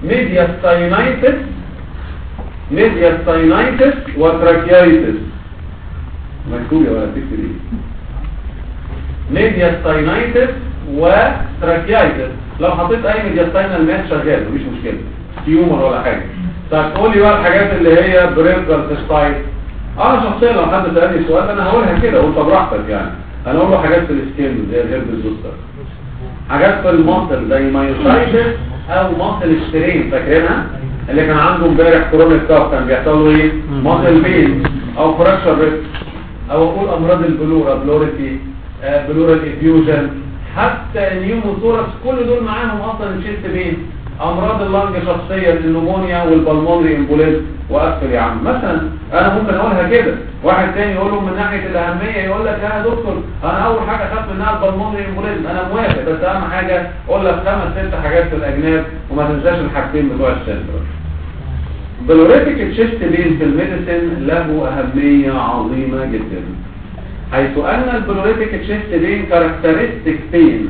ميدياستاينايتس وتراكيايتس مكتوب يا ولا تكتب ايه ميدياستاينايتس وتراكيايتس لو حطيت اي ميدياستاينال مات شغال مفيش مشكله تيومر ولا حاجه. طيب قول لي بقى الحاجات اللي هي بريفرال تشتايت انا شخصيا لو حد سالني السؤال انا هقولها كده وانت براحتك يعني انا اقول له حاجات في السكين زي الهيرب الزوستر حاجات في المصل زي مايوسايتس او مصل سترين فاكرينها اللي كان عنده امبارح كورونا كاف كان بيحصل له ايه مصل بين او فراكشر ريست او اقول امراض البلورا بلوريتي بلورال افيوجن حتى نيوموثوركس كل دول معاهم اصلا الشيست بين امراض اللنج شخصيا النمونيا والبلمونري امبوليزم واقفل يا عم مثلا انا ممكن اقولها كده واحد تاني يقول له من ناحيه الاهميه يقول لك يا دكتور انا اول حاجه اخاف منها البلمونري امبوليزم انا موافق بس اهم حاجه اقول لك 5 6 حاجات في الاجناب وما تنساش الحاجتين بتوع السنترال. بلوريتك تشيست بين في الميديسن له اهميه عظيمه جدا حيث ان البلوريتك تشيست بين كاركترستيك بين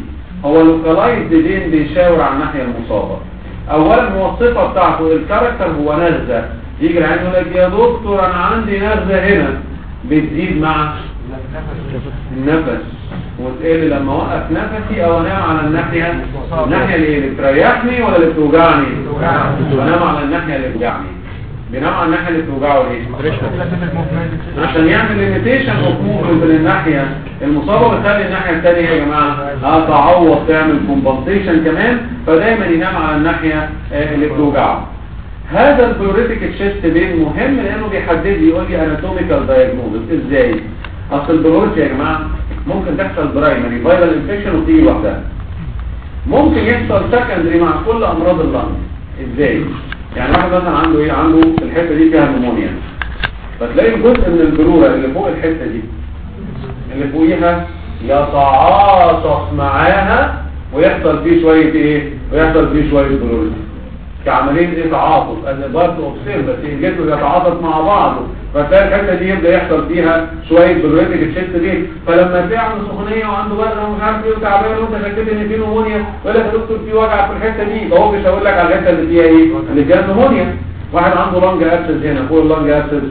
هو لوكالايزد فين بيشاور على الناحيه المصابه. اولا الموصفه بتاعته الكاركتر هو نغزه، يجي العين يقول لك يا دكتور انا عندي نغزه هنا، بتزيد مع النفس وتقل لما اوقف نفسي او انام على الناحيه اللي بتريحني ولا اللي بتوجعني؟ بنام على الناحيه اللي بتوجعني. بينام على الناحيه اللي بتوجعه ليه؟ عشان يعمل ليميتيشن اوف موفمنت للناحيه المصابه، ويخلي الناحيه الثانيه يا جماعه تعوض تعمل كومبنسيشن كمان، فدايما ينام على الناحيه اللي بتوجعه. هذا البلوريتيك تشيست بين مهم لانه بيحدد لي يقول لي اناتوميكال دايجنوستس. ازاي؟ اصل البلوريتي يا جماعه ممكن تحصل برايمري فايرال انفكشن وتيجي لوحدها، ممكن يحصل سكندري مع كل امراض اللنج. ازاي؟ يعني واحد مثلا عنده ايه؟ عنده الحته دي فيها نمونيا، فتلاقي الجزء من البلوره اللي فوق الحته دي اللي فوقيها يتعاطف معاها ويحصل فيه شويه ايه؟ ويحصل فيه شويه بلوريتي كعمليه ايه؟ تعاطف، ان بارت اوبسيرف بس الجسم يتعاطف مع بعضه، فتلاقي الحته دي يبدا يحصل فيها شويه بلوريتيك تشيست دي. فلما تلاقي عنده سخونيه وعنده برد ومش عارف ايه وتعبان وانت شكيت ان في نمونيا ويقول لك يا دكتور في وجع في الحته دي، فهو بيشاور لك على الحته اللي فيها ايه؟ اللي فيها نمونيا. واحد عنده لانج ابسس هنا فوق اللانج ابسس،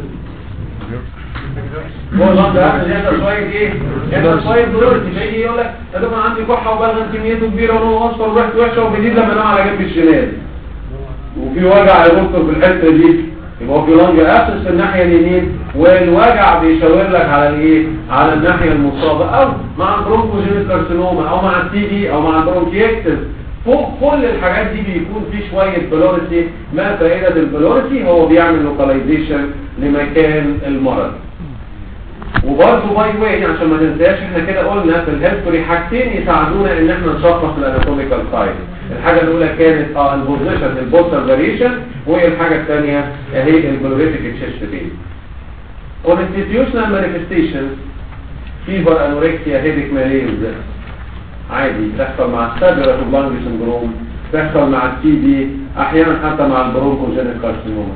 فوق اللانج ابسس يحصل شويه ايه؟ يحصل شويه بلوريتي، فيجي يقول لك يا دكتور انا عندي كحه وبلغم كميته كبيره ولونه اصفر وريحته وحشه وبيزيد لما انام على جنب الشمال، وفي وجع يا دكتور في الحته دي، يبقى في لانج ابسس في الناحيه اليمين، والوجع بيشاور لك على الايه؟ على الناحيه المصابه، او مع البرونكوجينيك كارسينوما او مع التي بي او مع البرونكيكتس. فوق كل الحاجات دي بيكون في شويه بلوريتي. ما فائده البلوريتي؟ هو بيعمل لوكاليزيشن لمكان المرض. وبرضه باي واي عشان ما ننساش احنا كده قلنا في الهيستوري حاجتين يساعدونا ان احنا نشخص الاناتوميكال سايت. الحاجه الاولى كانت البوزيشن البوستر فاريشن، والحاجه الثانيه هي البلوريتيك تشيست بين. كونستيتيوشنال مانيفستيشن فيفر انوركسيا هيديك ماليز عادي تحصل مع السابيرا لانج سندروم، تحصل مع التي بي، احيانا حتى مع البرونكوجينيك كارسينوما.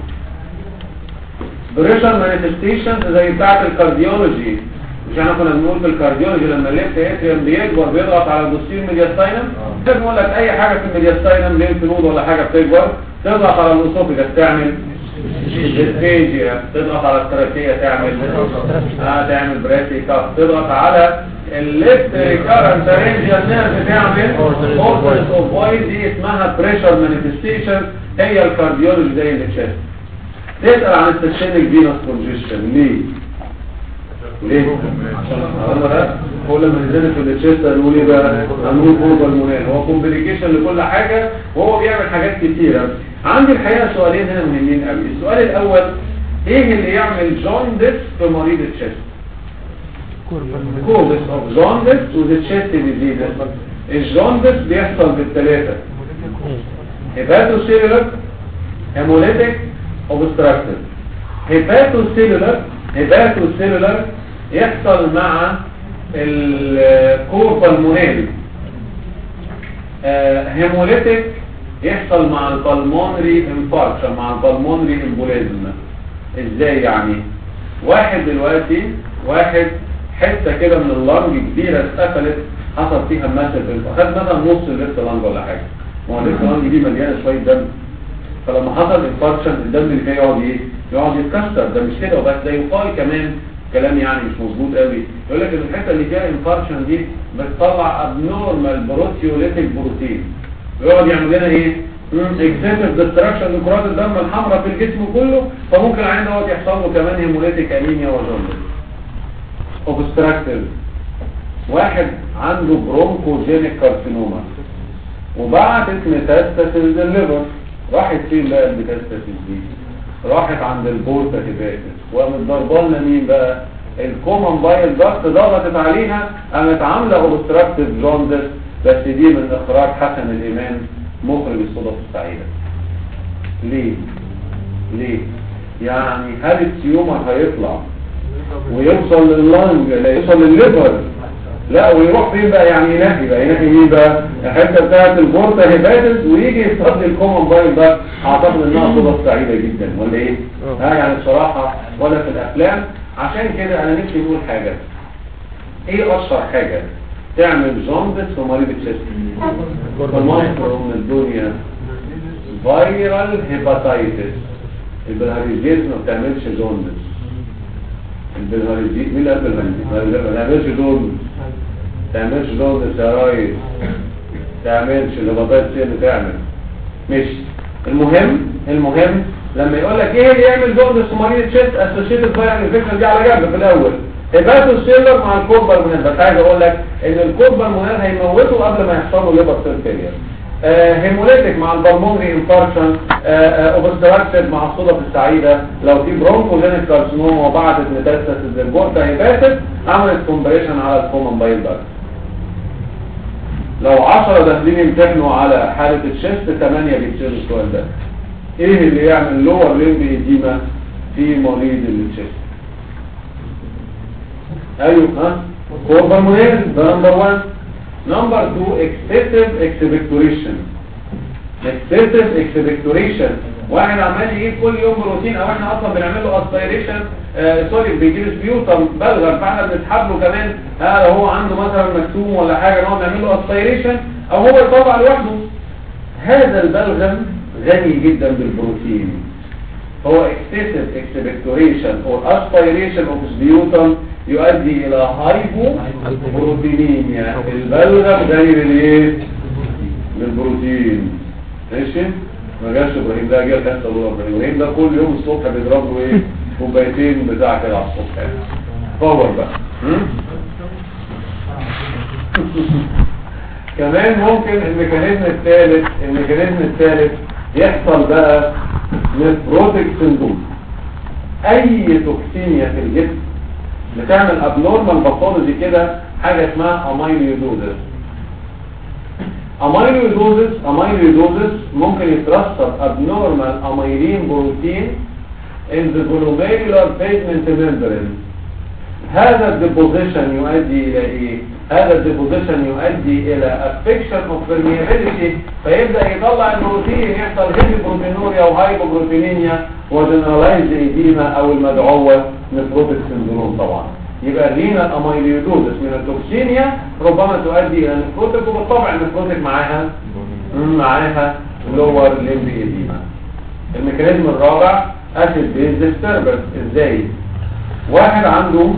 بريشر مانيفستيشن زي بتاعه الكارديولوجي، مش احنا كنا بنقول في الكارديولوجي لما الليفت اتريوم بيكبر بيضغط على البوستير ميدياستاينم، بنقول لك اي حاجه في الميدياستاينم لينف نود ولا حاجه بتكبر تضغط على الاسوفيجاس تعمل ديسفيجيا، تضغط على التراكيه تعمل بريسي كاف، تضغط على الليفت ريكارنت رينجيال نيرف تعمل اورتس اوف فويد، دي اسمها بريشر مانيفستيشن. هي الكارديولوجي زي اللي شاف. تسأل عن السيستميك فينوس كونجيشن ليه؟ عشان هو لما نزلت في التشيست هنقول ايه بقى؟ هنقول فوق المونال، هو كومبليكيشن لكل حاجه وهو بيعمل حاجات كتيره. عندي الحقيقه سؤالين هنا مهمين قوي. السؤال الاول ايه اللي يعمل جوندس في مريض التشيست؟ كوزس اوف جوندس وذا ديزيز. الجوندس بيحصل بالثلاثه: هيباتوسيلولر، هيموليتيك، اوبستراكتيف. هيباتوسيلولر يحصل مع الكوربالمونال. هيموليتيك يحصل مع البلمونري انفاركشن، مع البلمونري امبوليزم. ازاي يعني؟ واحد دلوقتي حته كده من اللنج كبيره اتقفلت، حصل فيها ماسل خد مثلا نص الليفت لانج ولا حاجه، ما هو الليفت لانج دي مليانه شويه دم، فلما حصل انفاركشن الدم اللي فيه يقعد يتكسر. ده مش كده وبس، ده يقال كمان كلام يعني مش مظبوط قوي، يقول لك ان الحته اللي فيها انفاركشن دي بتطلع ابنورمال بروتيوليتيك بروتين، ويقعد يعمل لنا ايه؟ اكسسيف ديستراكشن لكرات الدم الحمراء في الجسم كله، فممكن العين دوت يحصل له كمان هيموليتيك انيميا وجوندس. اوبستراكتيف واحد عنده برونكوجينيك كارسينوما وبعتت ميتاستاسيس للليفر، راحت فين بقى الميتاستاسيس دي؟ راحت عند البورتا هيباتس، وقامت ضربالنا مين بقى؟ الكومن بايل داكت، ضغطت عليها قامت عامله اوبستراكتيف جوندس. بس دي من اخراج حسن الامام مخرج الصدف السعيده. ليه؟ يعني هل التيومر هيطلع ويوصل لللنج، لا يوصل للليفر، لا ويروح فين بقى؟ يعني ينهي مين بقى؟ الحته بتاعت البورتا هيباتس، ويجي يصطاد الكومن بايل ده. اعتقد انها صدف سعيده جدا ولا ايه؟ يعني بصراحه ولا في الافلام. عشان كده انا نفسي نقول حاجه. ايه اشهر حاجه تعمل جوندس ومريض الشست. فالمصر من الدنيا فايرال هيباتايتس. البلهارسيز ما بتعملش جوندس. البلهارسيز مين اللي قال البلهارسيز؟ ما تعملش جوندس. تعملش جوندس يا ريس. تعملش الهيباتايتس هي اللي تعمل. مش المهم لما يقول لك ايه اللي يعمل جوندس ومريض الشست اسوشيتد فايرال انفكشن دي على جنب في الاول. هيباتو سيلر مع الكوربالمونال. بس عايز اقول لك ان الكوربالمونال هيموته قبل ما يحصل له ليبر سيل فيلير. هيموليتيك مع البلمونري انفاركشن. اوبستراكتيف مع الصدف السعيده لو في برونكوجينيك كارسينوما وبعدت ميتاستاسيس للجوتا هيباتت عملت كومبريشن على الكومن بايل داكت. لو 10 داخلين يمتحنوا على حاله الشيست 8 بيكتشروا السؤال ده. ايه اللي يعمل لور ليمب ايديما في مريض الشيست؟ ايوه كوربالمونال ده نمبر 1. نمبر 2 excessive expectoration. excessive expectoration واحد عمال يجيب كل يوم بروتين او احنا اصلا بنعمل له اسبيريشن سوري بيجيب سبيوتم بلغم فاحنا بنسحب له كمان لو هو عنده مثلا مكتوم ولا حاجه نقعد نعمل له اسبيريشن او هو يطلع لوحده. هذا البلغم غني جدا بالبروتين. هو excessive expectoration or aspiration of sputum يؤدي الى هايبوبروتينيميا. البلغم غني بالايه؟ بالبروتين. ماشي؟ ما جاش ابراهيم ده جه كان طلوع ابراهيم ده كل يوم الصبح بيضرب له ايه؟ كوبايتين بتاع كده على الصبح يعني. باور بقى. كمان ممكن الميكانيزم الثالث يحصل بقى نفروتيك سندروم. اي توكسينيا في الجسم بتعمل ابنورمال باثولوجي كده حاجه اسمها اميلويدوزس. اميلويدوزس ممكن يترسب ابنورمال اميلين بروتين in the glomerular pavement membrane. هذا الديبوزيشن يؤدي الى ايه؟ هذا الديبوزيشن يؤدي الى affection of permeability فيبدأ يطلع البروتين يحصل هيبوبروتينوريا وهايبوبروتينيميا وجنرالايز ايديما او المدعوة نفروتيك سندروم. طبعا يبقى الرينال اميلويدوزس من التوكسينيا ربما تؤدي الى نفروتيك وبالطبع النفروتيك معاها لور ليمب ايديما. الميكانيزم الرابع اسيد بيز ديستربنس. ازاي؟ واحد عنده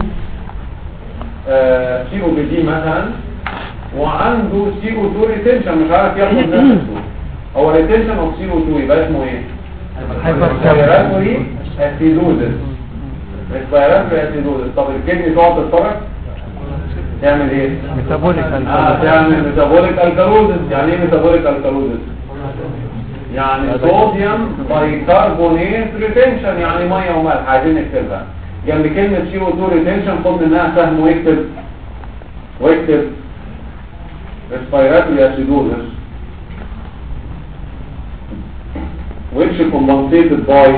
سي او بي دي مثلا وعنده سي او 2 ريتنشن مش عارف ياخد نفسه. هو ريتنشن اوف سي او 2 يبقى اسمه ايه؟ ريسبيراتوري اسيدوزس. طب الكدني تقعد تتفرج تعمل ايه؟ تعمل ميتابوليك الكالوزس. يعني ايه ميتابوليك الكالوزس؟ يعني صوديوم بايكربونات ريتنشن يعني ميه وملح. عايزين نكتبها جنب كلمة CO2 ريتنشن. خد منها سهم واكتب respiratory acidosis which compensated by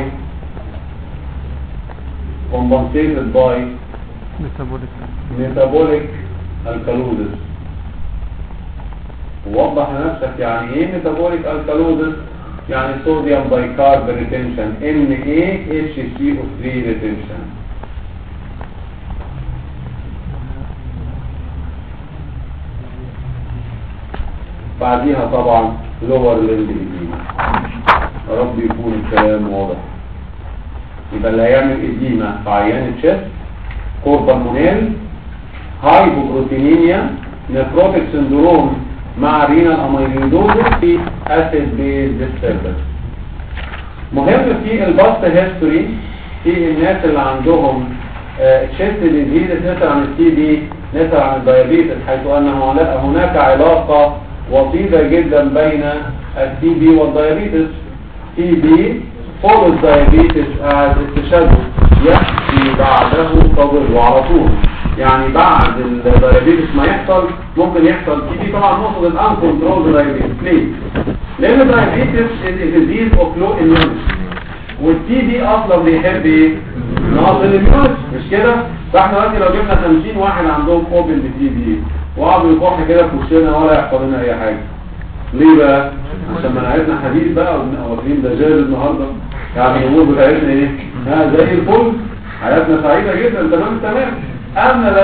metabolic alkalosis. ووضح لنفسك يعني ايه metabolic alkalosis. يعني صوديوم بايكارب ريتنشن NaHCO3 ريتنشن. بعديها طبعا لور ليمب ايديما. يا رب يكون الكلام واضح. يبقى اللي هيعمل ايديما في عيان الشيست كوربالمونال هايبوبروتينيميا نفروتيك سندروم مع رينال اميلويدوزس في اسيد بيز ديستربنس. مهم في الباست هيستوري في الناس اللي عندهم شيست ديزيز نسأل عن التي بي نسأل عن الديابيتس حيث ان هناك علاقة وطيدة جدا بين التي بي والديابيتس. تي بي فوق الديابيتس استشهاد يحكي بعده صدر وعلى طول. يعني بعد الديابيتس ما يحصل ممكن يحصل تي بي. طبعا نقصد الانكونترول ديابيتس. ليه؟ لان الديابيتس ديزيز اوف لو اميونيتي والتي بي اصلا بيحب ايه؟ نقص الاميونيتي مش كده؟ فاحنا دلوقتي لو جبنا 50 واحد عندهم اوبن لتي بي وقعدوا يكحوا كده في وشنا ولا يحصل لنا اي حاجه. ليه بقى؟ عشان ما نعرفنا حديث بقى واخدين دجال النهارده. يعني الامور بتاعتنا ايه؟ زي الفل حياتنا سعيده جدا تمام. اما بقى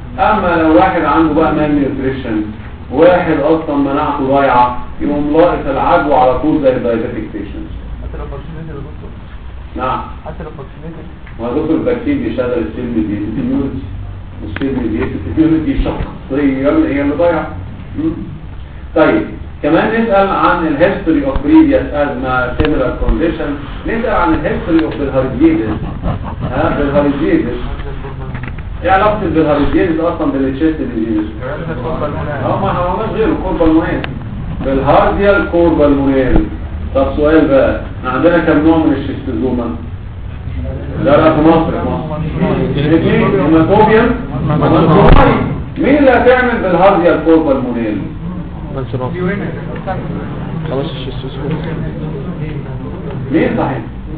اما لو واحد عنده بقى مال نيوتريشن، واحد اصلا مناعته ضايعه، يقوم لاقط العدوى على طول زي الدايبيتيك بيشنتس. حتى لو فاكسينيتد يا دكتور. نعم حتى لو فاكسينيتد. ما دكتور الفاكسين بيشغل السيل ميديتد اميونيتي، والسيل ميديتد اميونيتي شخصيا هي اللي ضايعه. طيب كمان نسأل عن الهيستوري اوف بريفيوس ازمه سيميلار كونديشن، نسأل عن الهيستوري اوف بالهارزيدس. بالهارزيدس ايه علاقه البلهارزيدس اصلا بالتشيست ديزيز؟ ما عملناش غير الكوربالمونيل، بالهارديال كوربالمونيل. طب سؤال بقى، عندنا كم نوع من الشيستوزوما؟ لا في مصر هيماتوبيوم ومنسوناي. مين اللي هتعمل بالهارديال كوربالمونيل؟ منسوناي. خلاص الشيستوزوما مين صحيح؟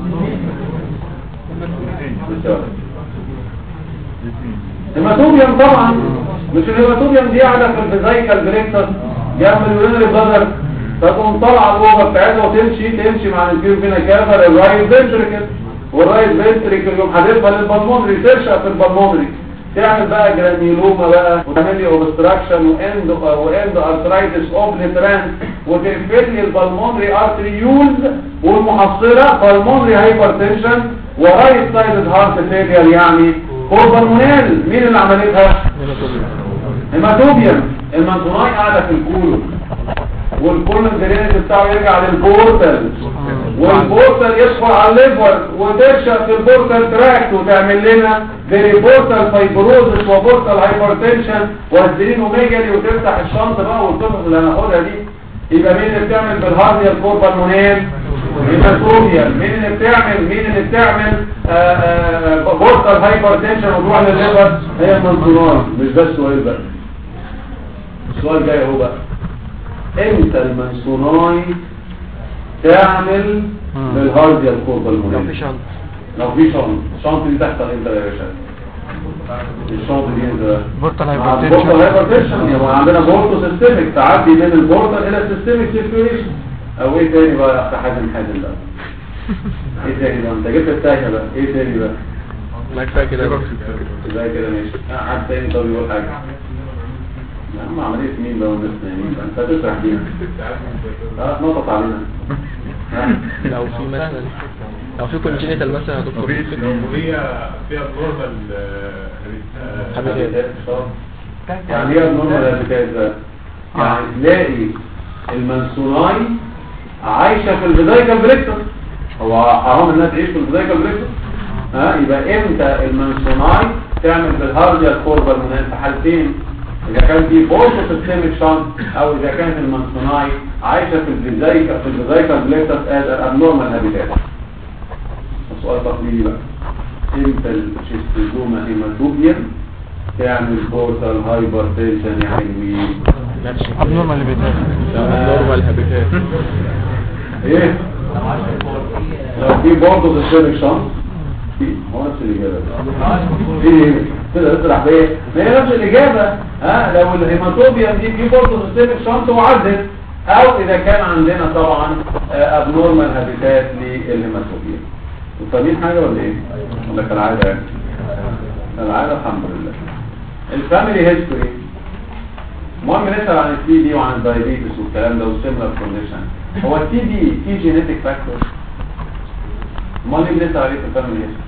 هيماتوبيوم طبعا. مش الهيماتوبيوم دي قاعده في الفيزايكال بريكتس جنب اليورينري بلادر، فتقوم طالعه الاوفر بتاعتها وتمشي مع الفيو فينا كافر الرايت فنتريكل، والرايت فنتريكل يقوم حادفها للبلمونري، ترشق في البلمونري، تعمل بقى جرانيولوما بقى، وتعمل لي اوبستراكشن واند ارثرايتس اوبليترانس، وتقفل لي البلمونري ارتريولز، والمحصله بالمونري هايبرتنشن ورايت سايد هارت فيلير. يعني كوربالمونيل مين اللي عملتها؟ هيماتوبيوم. المنسوناي قاعده في الكولون، والكولون درينج بتاعه يرجع للبورتال، والبورتال يدخل على الليفر وترشق في البورتال تراكت وتعمل لنا بورتال فايبروزس وبورتال هايبرتنشن والدرينوميجالي، وتفتح الشنط بقى والقصص اللي هناخدها دي. يبقى مين اللي بتعمل بالهارديال كوربالمونيل؟ هيماتوبيوم. مين اللي بتعمل بورتال هايبرتنشن وتروح للليفر؟ هي المنسوناي. مش ده السؤال بقى، السؤال جاي اهو بقى، امتى المنسوناي تعمل بالهارديال كوربالمونيل؟ لو في شنط دي تحصل امتى يا باشا؟ الشنط دي انت بورتال هايبرتنشن. يبقى عندنا بورتو سيستميك، تعدي من البورتال الى السيستميك سيركيوليشن. او ايه تاني بقى يا حازم بقى؟ ايه تاني بقى؟ انت جبت التايه بقى، ايه تاني بقى؟ ما كفايه كده بقى. كده ماشي. حد تاني طب يقول حاجه؟ يا عم عمليه مين بقى والناس نايمين بقى؟ انت هتسرح بينا. نطط علينا. لو في مثلا لو في كونجينيتال مثلا يا دكتور، لو هي فيها نورمال حبيبات، يعني ايه نورمال هابيتات بقى؟ يعني تلاقي المنسوناي عايشه في الفيزايكال بريكتس. هو حرام الناس تعيش في الفيزايكال بريكتس؟ يبقى امتى المنسوناي تعمل بالهارديال كوربالمونيل؟ في حالتين، اذا كان في بورتو سيستميك شنط، او اذا كانت المنسوناي عايشه في الفيزايكال بريكتس از ابنورمال هابيتات. السؤال تقليدي بقى، امتى الشيستوزوما هيماتوبيوم تعمل بورتال هايبرتنشن؟ يعني ابنورمال هابيتات. ابنورمال هابيتات ايه؟ لو في بورتو سيستميك شنط، هو نفس الإجابة. ايه كده تسرح بايه؟ ما هي نفس الإجابة. لو الهيماتوبيوم دي في بورتو سيستميك شنط وعدت، او اذا كان عندنا طبعا ابنورمال هابيتات للهيماتوبيوم. فاهمين حاجة ولا ايه؟ ولا كالعادة يعني؟ كالعادة الحمد لله. الفاميلي هيستوري المهم نسأل عن التي دي وعن الدايابيتس والكلام ده والسيميلار كونديشن. هو التي دي في جينيتك فاكتور؟ امال ليه بنسأل عليه في الفاميلي هيستوري؟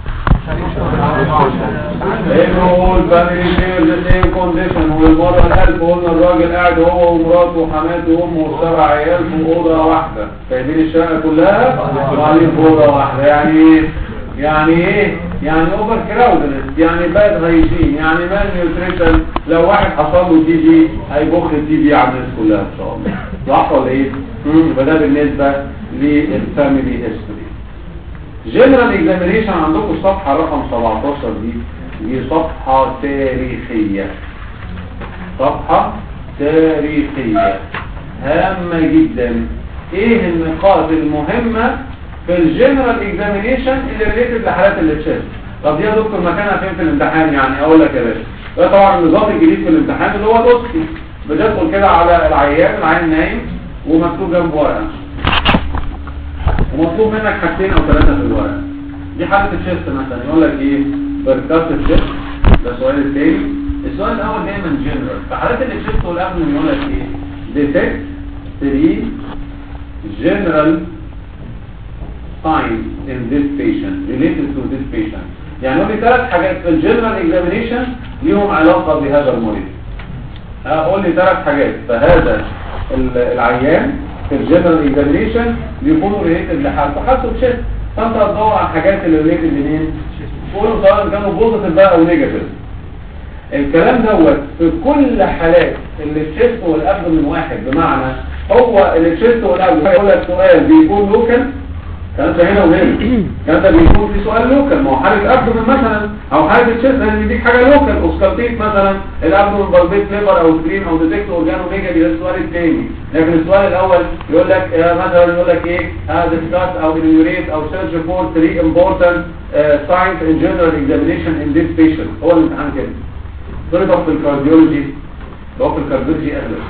لانه الفاميلي فيه ذا سيم كونديشن، والمرة الألف قلنا الراجل قاعد هو ومراته وحماته وامه وسبع عيال في أوضة واحدة، سايبين الشقة كلها وقاعدين في أوضة واحدة. يعني ايه؟ يعني اوفر كراودنس، يعني باد هايجين، يعني مان نيوتريشن. لو واحد حصل له تي دي هيبخ التي دي على الناس كلها ان شاء الله. صح ولا ايه؟ يبقى ده بالنسبه للفاميلي هيستوري. جنرال اكزامينيشن عندكم الصفحه رقم 17 دي صفحه تاريخيه. صفحه تاريخيه هامه جدا. ايه النقاط المهمه في الجنرال اكزامينيشن اللي ريليتد لحالات الاتشاس؟ طب دي يا دكتور مكانها فين في الامتحان؟ يعني اقول لك يا باشا، ده طبعا النظام الجديد في الامتحان اللي هو الاوسكي. بتدخل كده على العيان نايم ومكتوب جنبه ورقه، ومطلوب منك حاجتين او ثلاثه في الورقه. دي حاله الشيست مثلا، يقول لك ايه؟ بركاس الشيست، ده السؤال الثاني. السؤال الاول دايما جنرال. في حالات الشيست والابدومين يقول لك ايه؟ detect 3 general signs in this patient related to this patient. يعني هو في 3 حاجات في الجنرال اكزامينيشن ليهم علاقه بهذا المريض. اقول لي 3 حاجات فهذا العيان في الجنرال اكزامينيشن بيكونوا ريليتد لحالته، حالته بشيست، فانت هتدور على الحاجات اللي ريليتد لمين؟ قولوا سواء كانوا بوزيتيف بقى او نيجاتيف. الكلام دوت في كل حالات اللي الشيست والابدومين واحد، بمعنى هو الشيست والابدومين يقول لك سؤال بيكون لوكال، كان ده هنا وهنا، كان ده بيكون في سؤال لوكال، ما هو حاله ابدومين مثلا او حاله الشيست لازم يديك حاجه لوكال، اوسكالتيت مثلا الابدومين بالبيت ليفر او سكرين او ديتكت اورجانو ميجالي، ده السؤال الثاني. لكن السؤال الاول يقول لك مثلا يقول لك ايه ديسكاس او انيوريت او سيرش فور 3 امبورتنت ساينز ان جنرال اكزامينيشن ان ذيس بيشنت. هو الامتحان كده. ضرب في الكارديولوجي، لو في الكارديولوجي اغلب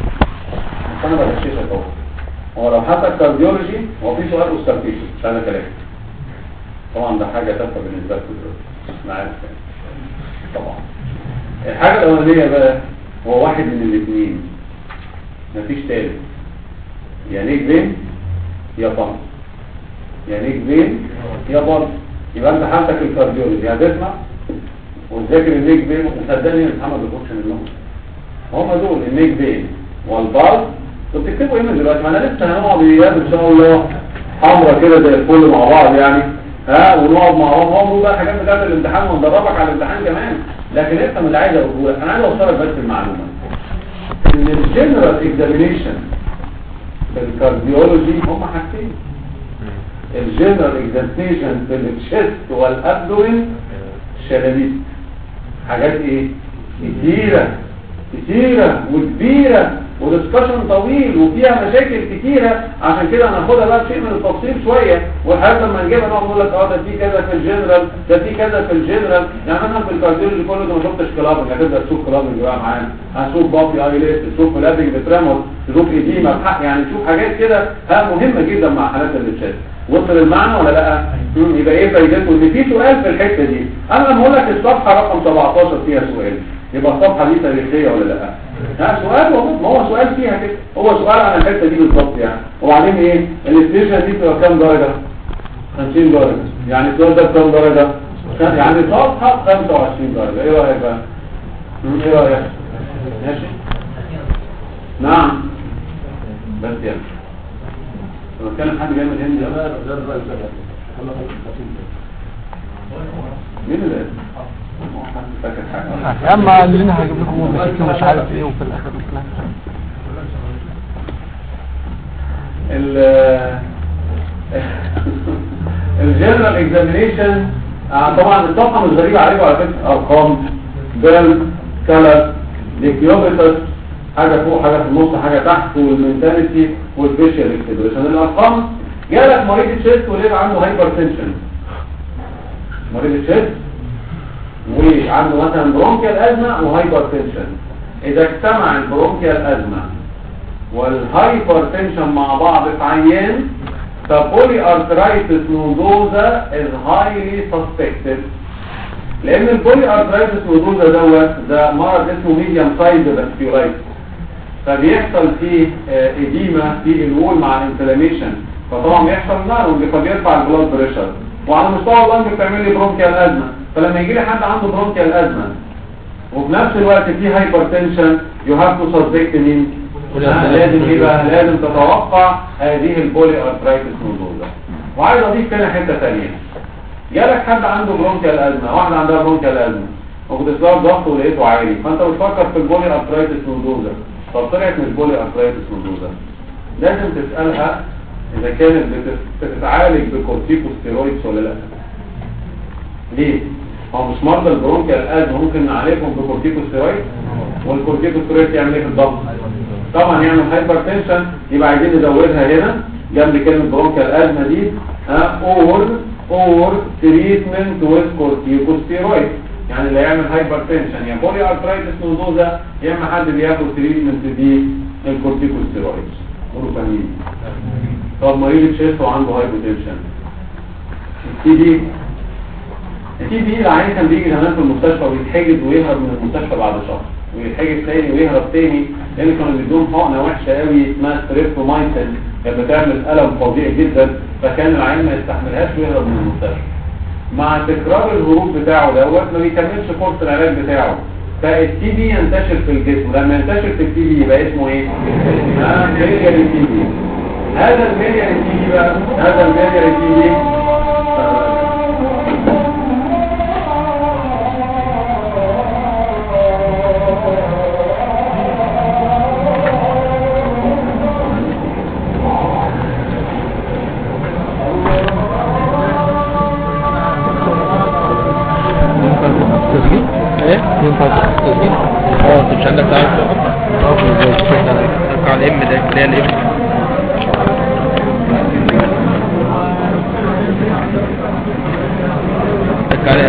انا بغششك اهو. هو لو حتى الكارديولوجي هو في سؤال اوسكالتيشن مش انا كلام، طبعا ده حاجه تافهه بالنسبه لكم دلوقتي، انا عارف طبعا. الحاجه الاولانيه بقى هو واحد من الاثنين، مفيش تالت، يا نيك فين يا طن، يا نيك فين يا بر. يبقى انت حالتك الكارديولوجي هتسمع وتذاكر النيك فين، وصدقني محمد بيخش منهم هم دول النيك فين والبار. انتوا بتكتبوا ايه من دلوقتي؟ ما انا لسه هنقعد ايام ان شاء الله حمرا كده زي الفل مع بعض يعني، ونقعد مع بعض نقعد بقى حاجات بتاعت الامتحان وندربك على الامتحان كمان. لكن انت من اللي عايز اقوله لك، انا عايز اوصلك بس المعلومه ان الجنرال اكزامينيشن في الكارديولوجي هم حاجتين. الجنرال اكزامينيشن في الشيست والابدومين شلاليت، حاجات ايه كتيره كتيره وكبيره ودسكشن طويل وفيها مشاكل كتيره، عشان كده هناخدها بقى بشيء من التفصيل شويه، والحاجات لما نجيبها نقعد نقول لك ده في كذا في الجنرال، ده في كذا في الجنرال. يعني مثلا في الكارديولوجي كله ما شفتش كلابنج، هتبدا تشوف كلابنج بقى معانا، هتشوف بافي اي ليست، تشوف لابنج بتريمور، تشوف ايديما، يعني تشوف حاجات كده مهمه جدا مع حالات الشيست. وصل المعنى ولا لا؟ يبقى ايه فايدته؟ ان في سؤال في الحته دي. انا لما اقول لك الصفحه رقم 17 فيها سؤال، يبقى الصفحه دي تاريخيه ولا لا؟ سؤال، ما هو سؤال فيها كده، هو سؤال عن الحته دي بالظبط يعني. وبعدين ايه الاستيشن دي بتبقى كام درجه؟ 50 درجه. يعني السؤال ده بكام درجه؟ يعني صفحه 25 درجه. ايه رايك بقى؟ ايه رايك؟ ماشي؟ نعم بس يعني لما كان حد جاي من الهند مين اللي فاكر حاجه؟ يا عم عندنا هجيب لكم مشاكل مش عارف ايه، وفي الاخر الجنرال اكزامينيشن طبعا الصفحه مش غريبه عليكم على فكره، ارقام بيل كلر ديكيوبيتس، حاجه فوق حاجه في النص حاجه تحت، والمنتاليتي والفيشيال اكسبريشن. الارقام جالك مريض الشيست وليه عنده هايبرتنشن، مريض الشيست وعنده مثلا برونكيال ازمه وهايبرتنشن. اذا اجتمع البرونكيال ازمه والهايبرتنشن مع بعض في عيان، فبولي ارثرايتس نودوزا از هايلي سسبكتد، لان البولي ارثرايتس نودوزا ده مرض اسمه ميديم سايز فاسكيولايتس، فبيحصل فيه اديمه في الوول مع الانفلاميشن، فطبعا بيحصل نارونج فبيرفع البلاد بريشر، وعلى مستوى اللنج بتعمل لي برونكيال ازمه. فلما يجي لي حد عنده برونكيال ازمه وفي نفس الوقت فيه هايبرتنشن، يو هاف تو سسبكت مين؟ لازم ايه بقى؟ لازم تتوقع هذه البولي ارثرايتس نودوزا. وعايز اضيف هنا حته ثانيه، جالك حد عنده برونكيال ازمه، واحده عندها برونكيال ازمه وبتسلق ضغط ولقيته عالي، فانت بتفكر في البولي ارثرايتس نودوزا، طب طلعت من البولي ارثرايتس نودوزا، لازم تسالها اذا كانت بتتعالج بكورتيكوستيرويدز ولا لا. ليه؟ هو مش مرضى البرونكيال ازمه ممكن نعالجهم بكورتيكوستيرويد، والكورتيكوستيرويد يعمل ايه في الضغط؟ طبعا يعمل هايبرتنشن، يبقى عايزين نزودها هنا جنب كلمه برونكيال ازمه دي اور تريتمنت ويز كورتيكوستيرويد. يعني اللي يعمل هايبرتنشن يا بولي ارثرايتس نودوزا، يا اما حد بياخد تريتمنت دي الكورتيكوستيرويد. قولوا فاهمين؟ طب مريض الشيست وعنده هايبرتنشن، تيجي التي بي العيان كان بيجي زمان في المستشفى ويتحجز ويهرب من المستشفى بعد شهر، ويتحجز تاني ويهرب تاني، لان كانوا بيدوهم حقنه وحشه قوي اسمها ستريبتومايسين كانت بتعمل الم فظيع جدا، فكان العيان ما يستحملهاش ويهرب من المستشفى. مع تكرار الهروب بتاعه دوت ما بيكملش كورس العلاج بتاعه، فالتي بي ينتشر في الجسم، لما ينتشر في التي بي يبقى اسمه ايه؟ ميلياري تي بي. هذا الميلياري تي بي بقى، هذا الميلياري تي بي تسجيل؟ انت مش عندك تعرف على الام ده اللي هي الام على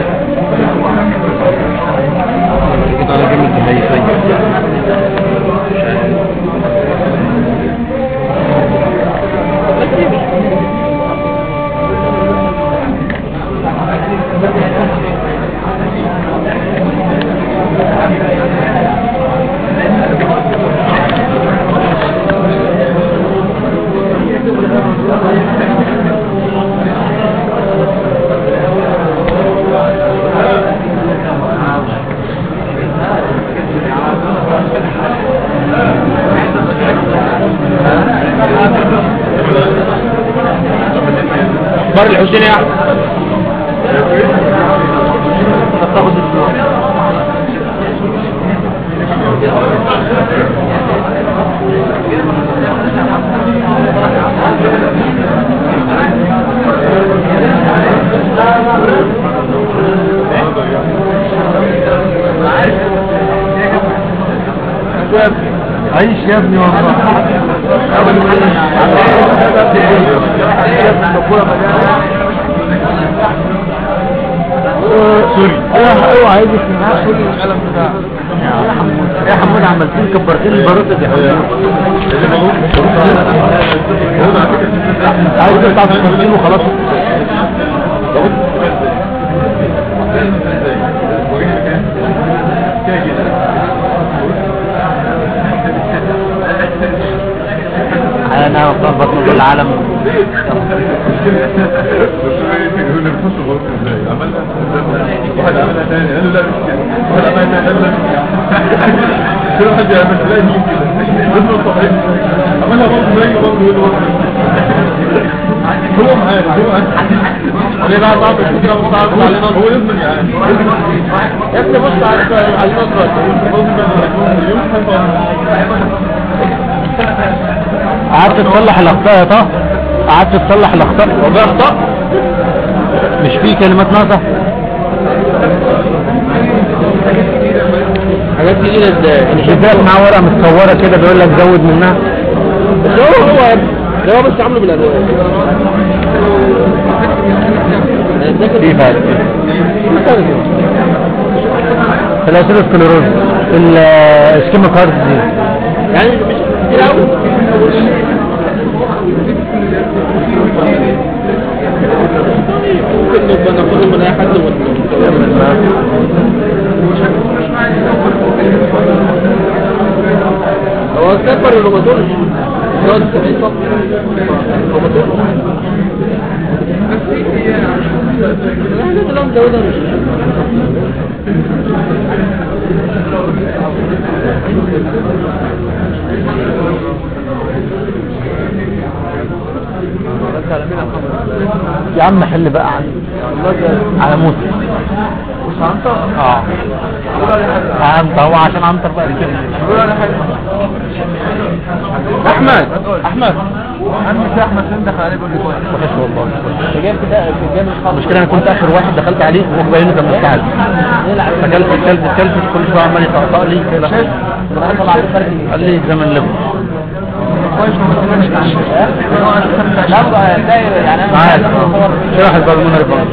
كده على جنب التهيئ اخبار الحسين يا احمد. عيش يا ابني والله. سوري ايوه عايزك من سوري القلم بتاعك يا حمود عملتين كبرتين الباروتة دي عايز تقطع كبرتين وخلاص انا وطلبت من العالم واحد عملها تاني قال لا مش كده واحد عملها تاني كل واحد يعمل لا يجي كده ابنه صحيح عملها برضه زي برضه يقول هو معايا ليه بقى صعب كده مصعب علينا هو يضمن يعني يا ابني بص على النظره قعدت تصلح الاخطاء يا طه قعدت تصلح الاخطاء والله اخطاء مش في كلمات ناقصه حاجات جديده ازاي مش اداك معاه ورقه متصوره كده بيقول لك زود منها بس هو ده هو بس عامله بالالوان في فرق الاسكليروز الاسكيميك هارت دي يعني مش كتير قوي ممكن نبقى ناخده من اي حد هو السفر الروماتولوجي هو 70 صف روماتولوجي احنا كلام جودة يا عم حل بقى على موسى مش عنطر عنتر هو عشان عنتر بقى كده احمد احمد دخل عليه بيقول لي كويس ما فيش والله جايب كده جايب المشكله انا كنت اخر واحد دخلت عليه وهو باين كان مستعد فكلت كل شويه عمال يطقطق لي كده قال لي زمن لب كويس ما تنساش لا داير يعني انا عارف شرح البالمونري بقى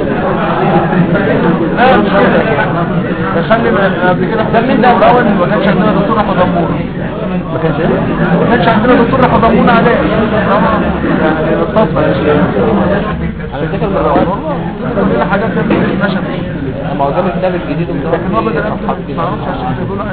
لا مش كده خلي قبل كده خلي ده الاول ما كانش عندنا دكتور حضمون ما كانش عندنا دكتور حضمون عليه يعني الصفه على فكره من حاجات ماشيه ما هو ده الكتاب الجديد لكن هو بدأ ما اعرفش عشان يقولوا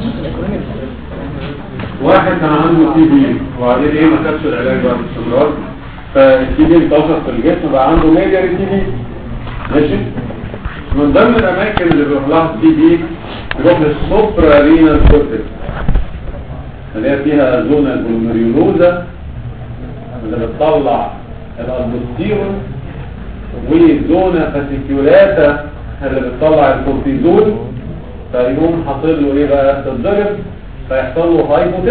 واحد كان عنده تي بي وبعدين ايه ما خدش العلاج بعد باستمرار، فالتي بي انتشر في الجسم بقى عنده ميجر تي بي. ماشي. من ضمن الاماكن اللي بيروح لها التي بي بيروح للسوبرا رينال كورتكس اللي هي فيها زونا الجلوميريولوزا اللي بتطلع الالبوستيرون، وزونا فاسيكيولاتا اللي بتطلع الكورتيزول. فيقوم حاصل له ايه بقى؟ تتضرب فيحصل له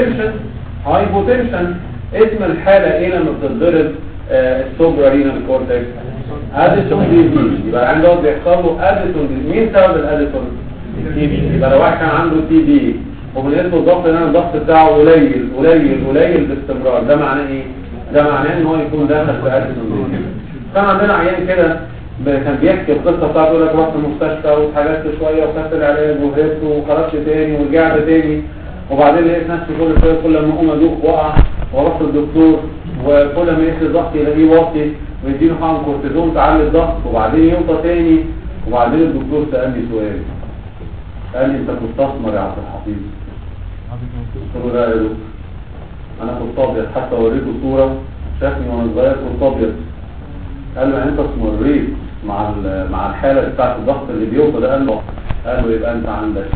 هايبوتنشن. اسم الحالة ايه لما بتتضرب السوبرا رينال كورتكس؟ اديسون ديزيز. يبقى عنده بيحصل له اديسون ديزيز. مين سبب الاديسون؟ تي بي. يبقى لو واحد كان عنده تي بي وبالنسبه للضغط ان الضغط بتاعه قليل باستمرار، ده معناه ايه؟ ده معناه ان هو يكون داخل في اديسون ديزيز. كان عندنا عيان كده كان بيحكي القصه بتاعته، يقول لك رحت المستشفى واتحجزت شويه وخدت العلاج وهربت وخرجت تاني ورجعت تاني، وبعدين لقيت نفسي كل شويه كل ما اقوم ادوخ واقع ورحت للدكتور، وكل ما يقيس الضغط يلاقيه واطي ويديله حقن كورتيزون تعلي الضغط وبعدين يوطى تاني. وبعدين الدكتور سالني سؤال، قال لي انت كنت اسمر يا عبد الحفيظ؟ قلت له لا يا دكتور انا كنت ابيض، حتى وريته صوره شافني وانا صغير كنت ابيض. قال له انت اسمريت مع الحاله بتاعت الضغط اللي بيوطى ده. قال له يبقى انت عندك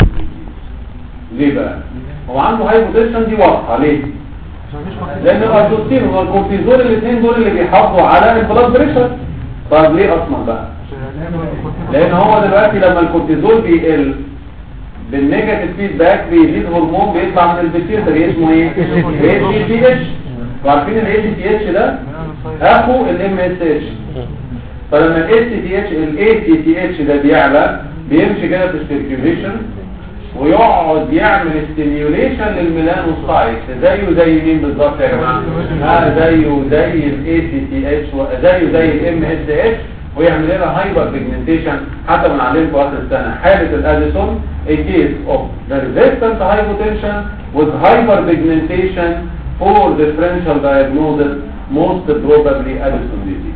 ليه بقى؟ هو عنده هايبوتنشن دي واضحه. ليه؟ لان الالدوستيرون والكورتيزول الاثنين دول اللي بيحافظوا على البلاد بريشر. طب ليه اصلا بقى؟ لان هو دلوقتي لما الكورتيزول بيقل بالنيجاتيف فيدباك بيزيد هرمون بيطلع من البيتيوتري اسمه ايه؟ اي تي اتش. وعارفين الاي تي اتش ده اخو الام اس اتش. فلما الاي تي اتش ده بيعلى بيمشي كده في السيركيوليشن ويقعد يعمل ستيميوليشن للميلانوسايت زي مين بالظبط يا جماعه؟ زي الاي تي اتش زي الام اس اتش، ويعمل لنا هايبر بيجمنتيشن. حتى بنعلمكم اخر السنه حاله الاديسون a case of the resistant hypotension with hyperpigmentation for differential diagnosis most probably Addison disease.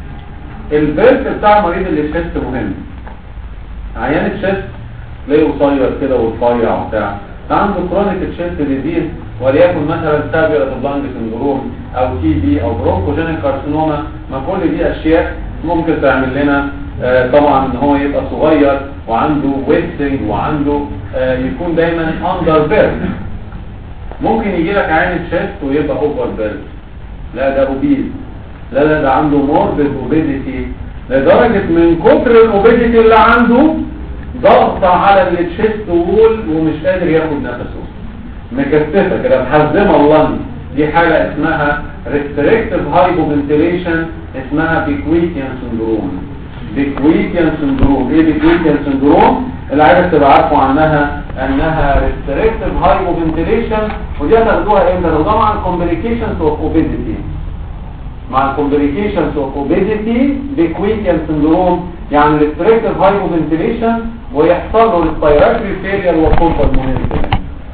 البرك بتاع مريض الشيست مهم. عيان الشيست ليه قصير كده ورفيع وبتاع، عنده كرونيك الشيست ديزيز وليكن مثلا سابيرة اللانج سندروم او تي بي او برونكوجينيك كارسينوما. ما كل دي اشياء ممكن تعمل لنا طبعا ان هو يبقى صغير وعنده ويستنج وعنده يكون دايما اندر بيرد. ممكن يجي لك عين الشيست ويبقى اوفر بيرد، لا ده اوبيز، لا ده عنده موربيد اوبيزيتي لدرجة من كتر الاوبيزيتي اللي عنده ضغط على التشيست وول ومش قادر ياخد نفسه، مكثفة كده محزمة اللنج. دي حالة اسمها restrictive hypoventilation، اسمها بيكويتيان سندروم. بيكويتيان سندروم. ايه بيكويتيان سندروم؟ اللي عايزك تبقى عارفوا عنها انها restrictive hypoventilation، ودي هتاخدوها امتى؟ تاخدوها مع الكومبليكيشنز اوف اوبيزيتي. مع الكومبليكيشنز اوف اوبيزيتي بيكويتيان سندروم يعني restrictive hypoventilation ويحصل له respiratory failure وكومبلمونيتي.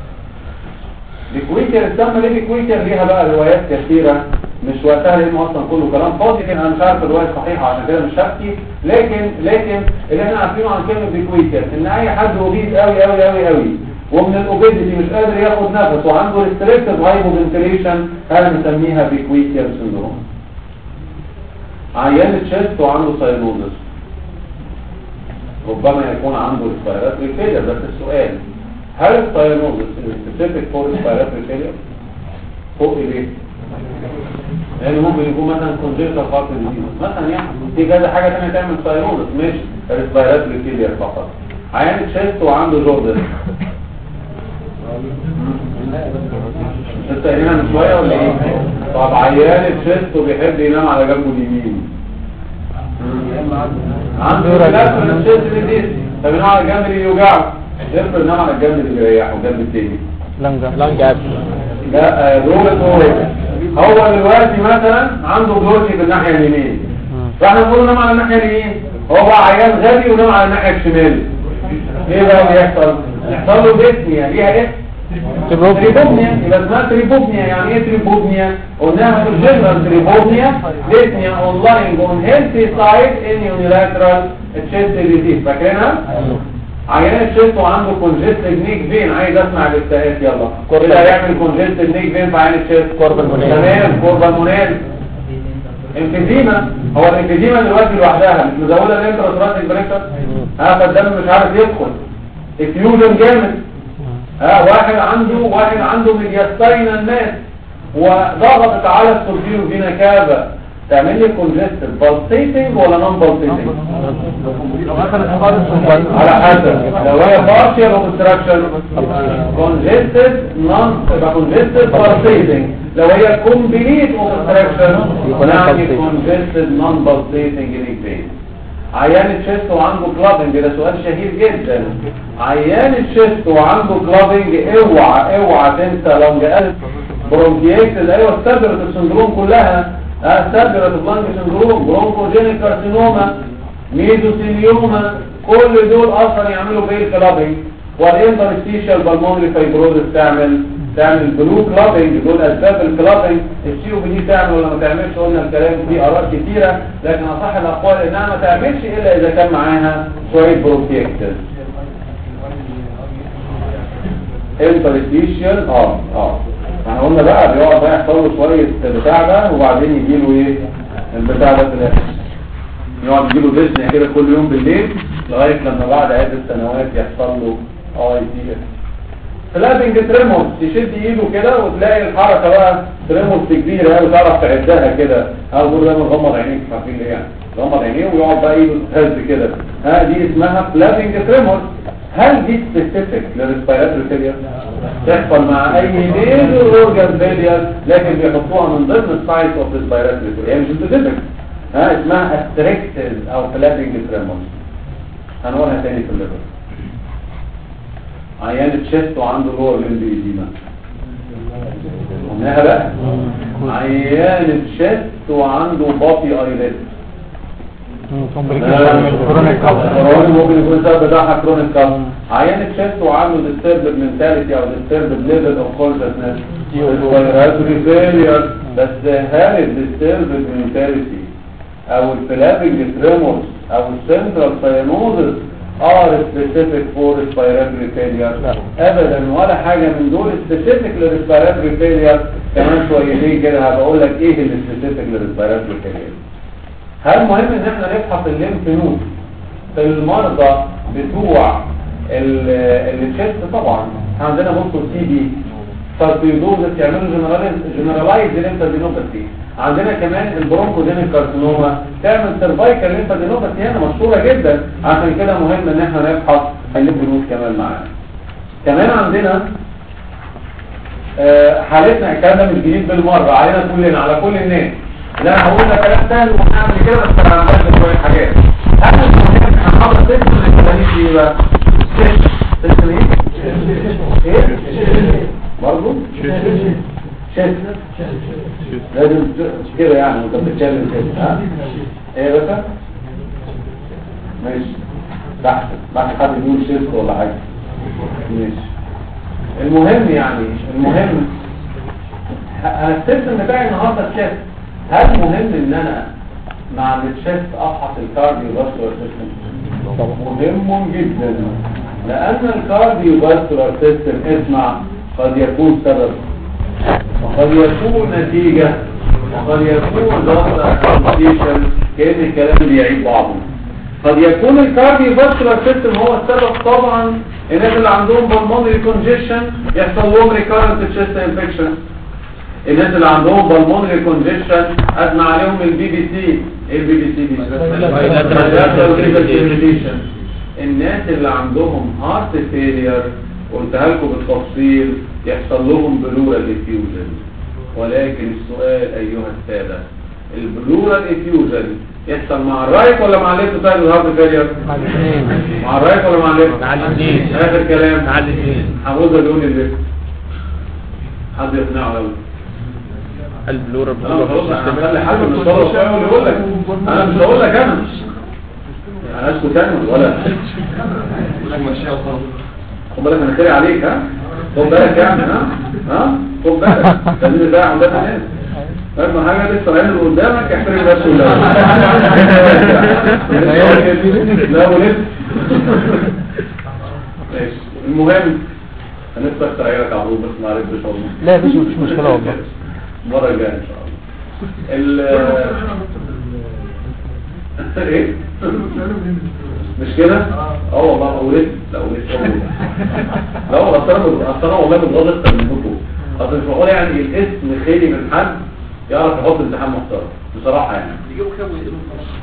بيكويتير الدم ليه بيكويتير؟ ليها بقى روايات كثيرة مش وقتها لانه اصلا كله كلام فاضي، لكن انا مش عارف الرواية الصحيحة عشان كده مش هحكي. لكن اللي احنا عارفينه عن كلمة بيكويتير ان اي حد اوبيز قوي ومن الاوبيزيتي مش قادر ياخد نفس وعنده ريستريكتيف هايبوفنتيليشن، هذا بنسميها بيكويتير سندروم. عيان الشيست وعنده ساينوزس ربما يكون عنده ريسبيراتوري فيلير. بس السؤال، هل الساينوزس سبيسيفيك فور ريسبيراتوري فيلير؟ فوق ليه؟ لأنه ممكن يكون مثلا كونجنتال هارت ديزيز مثلا، يعني في كذا حاجة ثانية تعمل ساينوزس مش ريسبيراتوري فيلير فقط. عيان الشيست وعنده جوردن لسه قايلينها من شوية ولا ايه؟ طب عيان الشيست وبيحب ينام على جنبه اليمين، عنده ريلاكس من الشيست ديزيز، طب ينام على الجنب اللي يوجعه، يفضل ينام على الجنب اللي بيريحه الجنب التاني. لانج اب. لا هو دلوقتي مثلا عنده بلوتي بالناحية اليمين، فاحنا نقول نام على الناحية اليمين، هو عيان غبي ونام على الناحية الشمال. ايه بقى اللي يحصل؟ يحصل له ديسنيا، ليها اسم تريبوبنيا. يبقى اسمها تريبوبنيا. يعني ايه تريبوبنيا؟ قلناها في الجنرال تريبوبنيا ديسنيا اونلاين اون هيلثي سايد ان يونيلاترال تشيست ديزيز. فاكرينها؟ عيان الشيست وعنده كونجستد نيك فين. عايز اسمع الاستاذ يلا اللي هيعمل كونجستد نيك فين في عيان الشيست؟ تمام كوربالمونال. انفيزيما. هو الانفيزيما دلوقتي لوحدها مش مزوده الانتراتوراتيك بريشر فالدم مش عارف يدخل. افيوجن جامد. واحد عنده ميدياستاينال ماس وضغطت على السولفيو فينا كافا تعمل لي كونجستد بالسيتنج ولا نون بالسيتنج؟ على حسب. لو هي بارشال اوبستراكشن كونجستد نون يبقى كونجستد بالسيتنج. لو هي كومبليت اوبستراكشن يعني كونجستد نون بالسيتنج ليك. عيان الشيست وعنده كلابنج ده سؤال شهير جدا. عيان الشيست وعنده كلابنج اوعى تنسى لونج قلب برونكيكتس. ايوه استبرت السندروم كلها. استبرت اللانج سندروم برونكوجينيك كارسينوما ميزوثيليوما كل دول اصلا يعملوا بيه كلابنج. والانترستيشال بالمونري فايبروزس تعمل بلو كلابنج. دول اسباب الكلابنج. السيو بي دي تعمل ولا ما تعملش؟ قلنا الكلام فيه اراء كتيره لكن اصح الاقوال انها ما تعملش الا اذا كان معاها شويه برونكيكتس. انترستيشال احنا قلنا بقى بيقعد بقى يحصل له شويه بتاع ده وبعدين يجي له ايه البتاع ده في الاخر. يقعد يجي له ديسنيا كده كل يوم بالليل لغايه لما بعد عدة سنوات يحصل له اي تي اس. فلابنج تريموس يشد ايده كده وتلاقي الحركه بقى تريموس كبيره قوي تعرف تعدها كده. دول دايما غمض عينيك عارفين ليه يعني غمض عينيه ويقعد بقى ايده تهز كده. دي اسمها فلابنج تريموس. هل دي سبيسيفيك للريسبيراتوري فيلير؟ تحصل مع اي ميجر اورجان فيلير لكن بيحطوها من ضمن السايت اوف ريسبيراتوري فيلير. يعني مش سبيسيفيك. اسمها استريكتد او فلابنج تريموس. هنقولها تاني في الليفر. عيان الشيست وعنده لور لمب ايديما. قلناها بقى. عيان الشيست وعنده بابي ايليت. كرونيك ممكن يكون السبب بتاعها كرونيك كاف. عيان الشيست وعنده ديستربد منتاليتي او ديستربد ليفل اوف كونشسنس ريسبيراتوري فيلير. بس هل الديستربد منتاليتي او الفلابنج تريمورز او السنترال ساينوزس are specific for respiratory failure؟ ابدا ولا حاجه من دول specific للريسبيراتوري فيلير. كمان شويتين كده هبقول لك ايه اللي specific للريسبيراتوري فيلير. هل مهم ان احنا نفحص الليمف نود في المرضى بتوع الشيست؟ طبعا عندنا بصوا سي بي ساركويدوزس يعملوا جنرالايز ليمفادينوباثي. عندنا كمان البرونكوجينيك كارسينوما تعمل سيرفايكال ليمفادينوباثي هنا مشهوره جدا. عشان كده مهم ان احنا نفحص الليمف نود كمان معانا. كمان عندنا حالتنا الكلام ده مش جديد بالمره علينا كلنا على كل الناس. لا انا هقول لك كلام سهل ونعمل كده بس انا هنبدا شويه حاجات. احنا هنحاول نسيب الكلام دي بقى. تسمي ايه؟ برضه شد لازم كده يعني وانت بتتكلم كده. ايه بس ماشي تحت حد يقول شد ولا حاجه ماشي. المهم انا السيستم بتاعي النهارده الشد. هل مهم ان انا مع الشيست افحص الكارديو فاسكولار سيستم؟ مهم جدا لان الكارديو فاسكولار سيستم اسمع قد يكون سبب وقد يكون نتيجة وقد يكون ضغط كومبليكيشن. كأن الكلام بيعيد بعضه. قد يكون الكارديو فاسكولار سيستم هو السبب. طبعا الناس اللي عندهم بالمونري كونجيشن يحصل لهم ريكارنت تشيست انفكشن. الناس اللي عندهم بالمونري كونجيشن اسمع عليهم البي بي سي. ايه البي بي سي دي؟ الناس اللي عندهم هارت فيلير قلتها لكم بالتفصيل يحصل لهم بلورال افيوجن. ولكن السؤال ايها الساده البلورال افيوجن يحصل مع الرايت ولا مع الليفت سايد الهارت فيلير؟ مع الرايت ولا مع الليفت؟ مع الاثنين. اخر كلام مع الاثنين. هقول ده بيقول الليفت. حد يقنعه قوي. البلورال هخلي حد من الطلبه شويه يقول لك. انا مش هقول لك انا اسكت انا ولا خد بالك انا خير عليك. خد بالك يعني ها خد بالك خليني بقى عندنا هنا اهم حاجه لسه العين اللي قدامك احترم بس ولا لا ولد ماشي. المهم هنفتح تغيرك على طول بس ما عرفتش والله. لا مفيش مشكله والله. المره الجايه ان شاء الله. ايه مش كده؟ والله اولاد لا اولاد لا والله اصلا والله بتغلط اكتر منكم. اصل مش بقول يعني الاسم خيري من حد يعرف يحط امتحان محترم بصراحه يعني. يجيبوا كام ويقلبوا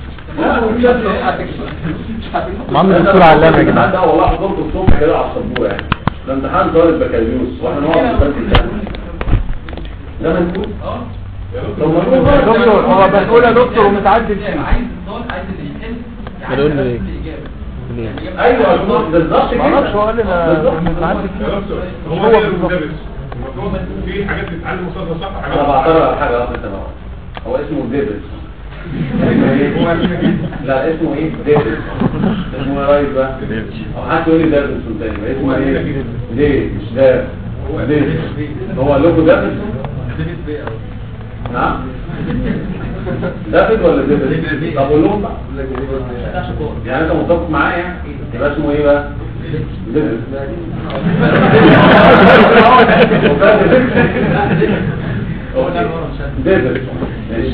معامل الدكتور علامه يا جماعه. ده والله حضرت الصبح كده على السبوره يعني. ده امتحان طالب بكالوريوس واحنا نقعد نذاكر ده منكم دكتور هو بنقول يا دكتور ومتعدل فيه. عايز الضاد عايز الحل هنقول له ايه؟ ايوه بالظبط كده. معرفش هو قال لنا متعدل يا فيه. دكتور هو ده المدرس المفروض في حاجات تتعلم قصادها صح انا حاجات بعترض على حاجه واحده تمام. هو اسمه ديفيد. لا اسمه ايه ديفيد. اسمه ايه رايك بقى؟ او حد يقول لي ديفيد تاني اسمه ايه؟ ليه مش ده هو ديفيد. هو قال لكم ديفيد؟ نعم ديفيد ولا ديفيد؟ طب قول لهم بقى. يعني انت متفق معايا يعني يبقى اسمه ايه بقى؟ ديفيد. ديفيد ماشي.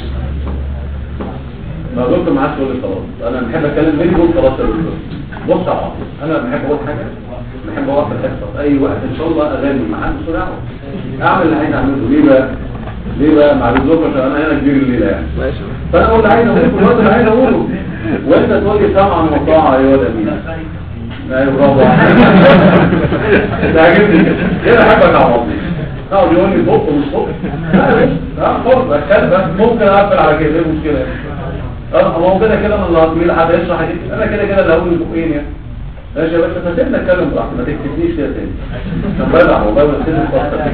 ما قلت معاك تقول لي خلاص انا بحب اتكلم مني قول خلاص يا دكتور. بص يا عم انا بحب اقول حاجه بحب اوقف الحصه اي وقت ان شاء الله اغاني ما حدش دعوه اعمل اللي عايز اعمله. ليه بقى مع الظروف عشان انا هنا كبير الليله يعني. ماشي. فانا اقول اللي عايز اقوله في الوقت اللي عايز اقوله وانت تقول لي سمعا وطاعه يا واد امين. لا برافو ده عجبني كده احبك يا عم. يقعد يقول لي بط ومش بط لا خالص بس ممكن اقفل على كده ايه المشكله؟ هو كده من الله حد يشرح حاجه انا كده اللي هقول لكم يعني ماشي يا باشا فسيبنا نتكلم براحتك ما تكتبنيش كده تاني عشان بلع والله ما تسيبني خالص.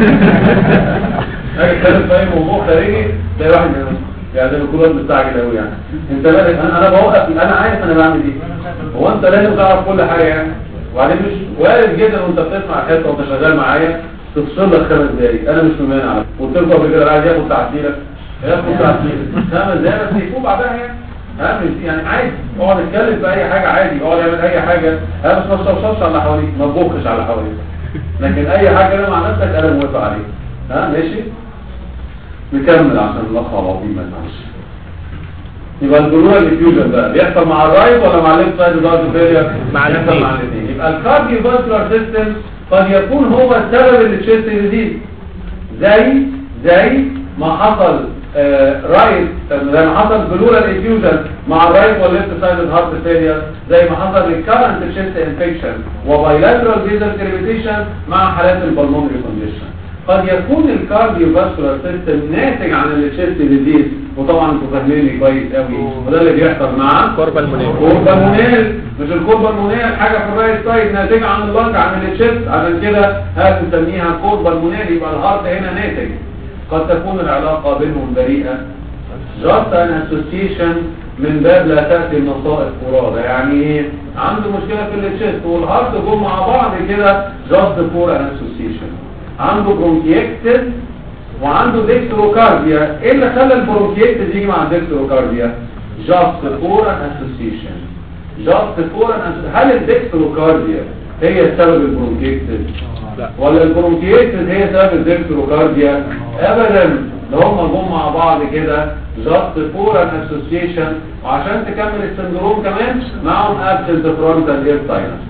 اجي اتكلم في اي موضوع خارجي تلاقي واحد يعني زي ما كل واحد مستعجل قوي يعني. انت مالك انا بوقف انا عارف انا بعمل ايه. هو انت لازم تعرف كل حاجه يعني. وبعدين مش وارد جدا وانت بتسمع حته وانت شغال معايا تفصل لك 5 دقايق انا مش ممانع على قلت لكم قبل كده عايز ياخد تعديلك ياخد تعديلك 5 دقايق بس يفوق بعدها يعني يعني عادي اقعد اتكلم في اي حاجه عادي اقعد اعمل اي حاجه انا بس ما تشوشش على اللي حواليك ما تبخش على اللي حواليك لكن اي حاجه كده مع نفسك انا موافق عليك. ماشي نكمل عشان الاخ العظيم ما ينفعش. يبقى الجلوال ديفيوجن بقى بيحصل مع الرايت ولا مع الليفت سايد دارت فيلير؟ مع الاثنين. يبقى الكارديوفاسكولار سيستم قد يكون هو السبب اللي تشيست ديزيز زي ما حصل رايت زي ما حصل جلوال ديفيوجن مع الرايت والليفت سايد هارت فيلير زي ما حصل ريكارنت تشيست انفكشن وبايلاترال فيزل كريبيتيشن مع حالات البلمونري كونديشن. قد يكون الكارديوفاسكولار سيستم ناتج عن التشيست ديزيز وطبعا انتوا فاهميني كويس قوي وده اللي بيحصل مع كوربالمونيل مش الكوربالمونيل حاجه في الرايت سايد ناتجه عن اللنج عن التشيست عشان كده هنسميها كوربالمونيل. يبقى الهارت هنا ناتج. قد تكون العلاقه بينهم بريئه جاست ان اسوسيشن من باب لا تاتي النصائص فرادى. يعني ايه عنده مشكله في التشيست والهارت جم مع بعض كده جاست فور ان اسوسيشن. عنده برونكيكتس وعنده ديكستروكارديا. ايه اللي خلى البرونكيكتس يجي مع الديكستروكارديا؟ جاست فور ان اسوسيشن. هل الديكستروكارديا هي سبب البرونكيكتس ولا البرونكيكتس هي سبب الديكستروكارديا؟ ابدا ده هم جم مع بعض كده جاست فور ان اسوسيشن. وعشان تكمل السندروم كمان معهم ابسنت فرونتال اير ساينس.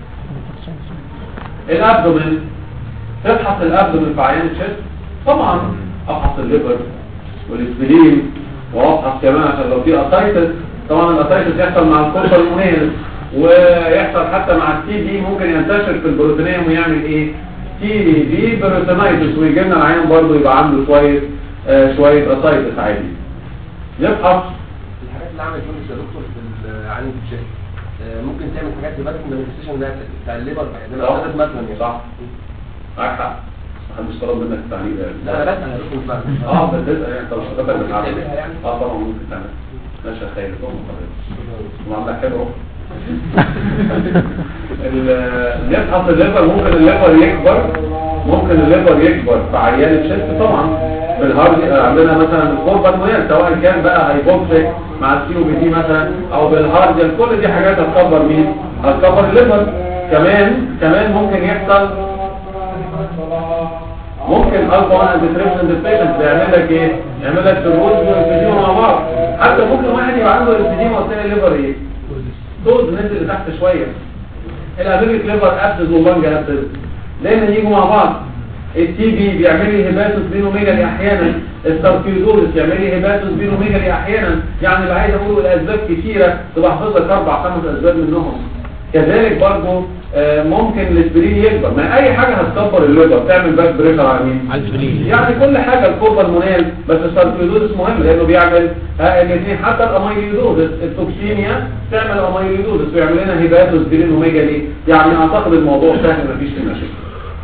الابدومين تفحص الابدومين في عيان الشست طبعا افحص الليفر والاسبلين وافحص كمان عشان لو في اسايتس. طبعا الاسايتس يحصل مع الكوربالمونيل ويحصل حتى مع التي بي ممكن ينتشر في البروتينيوم ويعمل ايه تي بي بروتينايتس ويجي لنا العيان برضه يبقى عنده شويه اسايتس عادي. نفحص الحاجات اللي عملت جونس يا دكتور في عين الشست ممكن تعمل حاجات تبقى من الريسيشن ده بتاع الليبر مثلا صح معاك حق محدش طلب منك التعليق ده. لا انا بسأل لكم بقى بتسأل يعني طب حضرتك بتعمل يعني طبعا ممكن تعمل ماشي خير طبعا وعندك حلو نفحص الليفر. ممكن الليفر يكبر في عيان الشيست طبعا بالهارد. عندنا مثلا الكوربالمونيال سواء كان بقى هايبوكسيك مع السي او بي دي مثلا او بالهارد، كل دي حاجات هتكبر مين؟ هتكبر الليفر. كمان ممكن يحصل ممكن الفا انتريبشن ديفيشنت يعمل لك ايه؟ يعمل لك سيروز والانفيديما مع بعض. حتى ممكن واحد يبقى عنده انفيديما وتلاقي الليفر ايه؟ دوز نزل لتحت شويه. الابيليك ليفر ابسز واللنج ابسز دايما يجوا مع بعض. التي بي بيعمل لي هيباتوس بينوميجالي احيانا، الساركيدوزس يعمل لي هيباتوس بينوميجالي احيانا. يعني اللي عايز اقوله الاسباب كثيره، تبقى حافظ لك 4-5 اسباب منهم. كذلك برضه ممكن الاسبرين يكبر. ما اي حاجه هتكبر الليفر تعمل باك بريشر على مين؟ على الاسبرين. يعني كل حاجه الكوربالمونيال، بس الساركيدوزس مهم لانه بيعمل الاثنين. حتى الاميلويدوزس التوكسيميا تعمل اميلويدوزس ويعمل لنا هيباتوس بينوميجالي. يعني اعتقد الموضوع سهل مفيش فيه مشاكل.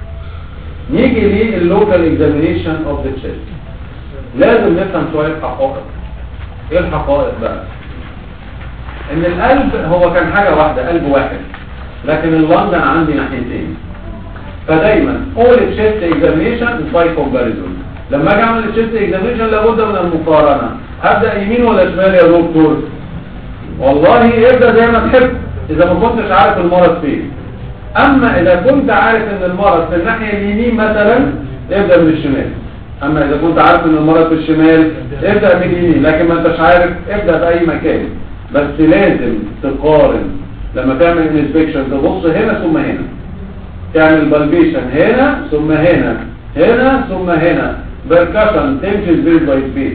نيجي لللوكال اكزامينيشن اوف ذا تشيست. لازم نفهم شويه حقائق. ايه الحقائق بقى؟ ان القلب هو كان حاجه واحده، قلب واحد، لكن اللنج انا عندي ناحيتين. فدايما اول تشيست اكزامينيشن باي كومباريزون. لما اجي اعمل تشيست اكزامينيشن لابد من المقارنه. هبدا يمين ولا شمال يا دكتور؟ والله ابدا زي ما تحب اذا ما كنتش عارف المرض فين. اما اذا كنت عارف ان المرض في الناحيه اليمين مثلا ابدا من الشمال. اما اذا كنت عارف ان المرض في الشمال ابدا من اليمين، لكن ما انتش عارف ابدا في اي مكان. بس لازم تقارن. لما تعمل انسبكشن تبص هنا ثم هنا، تعمل بالبيشن هنا ثم هنا، هنا ثم هنا، بركشن تمشي سبيس باي سبيس.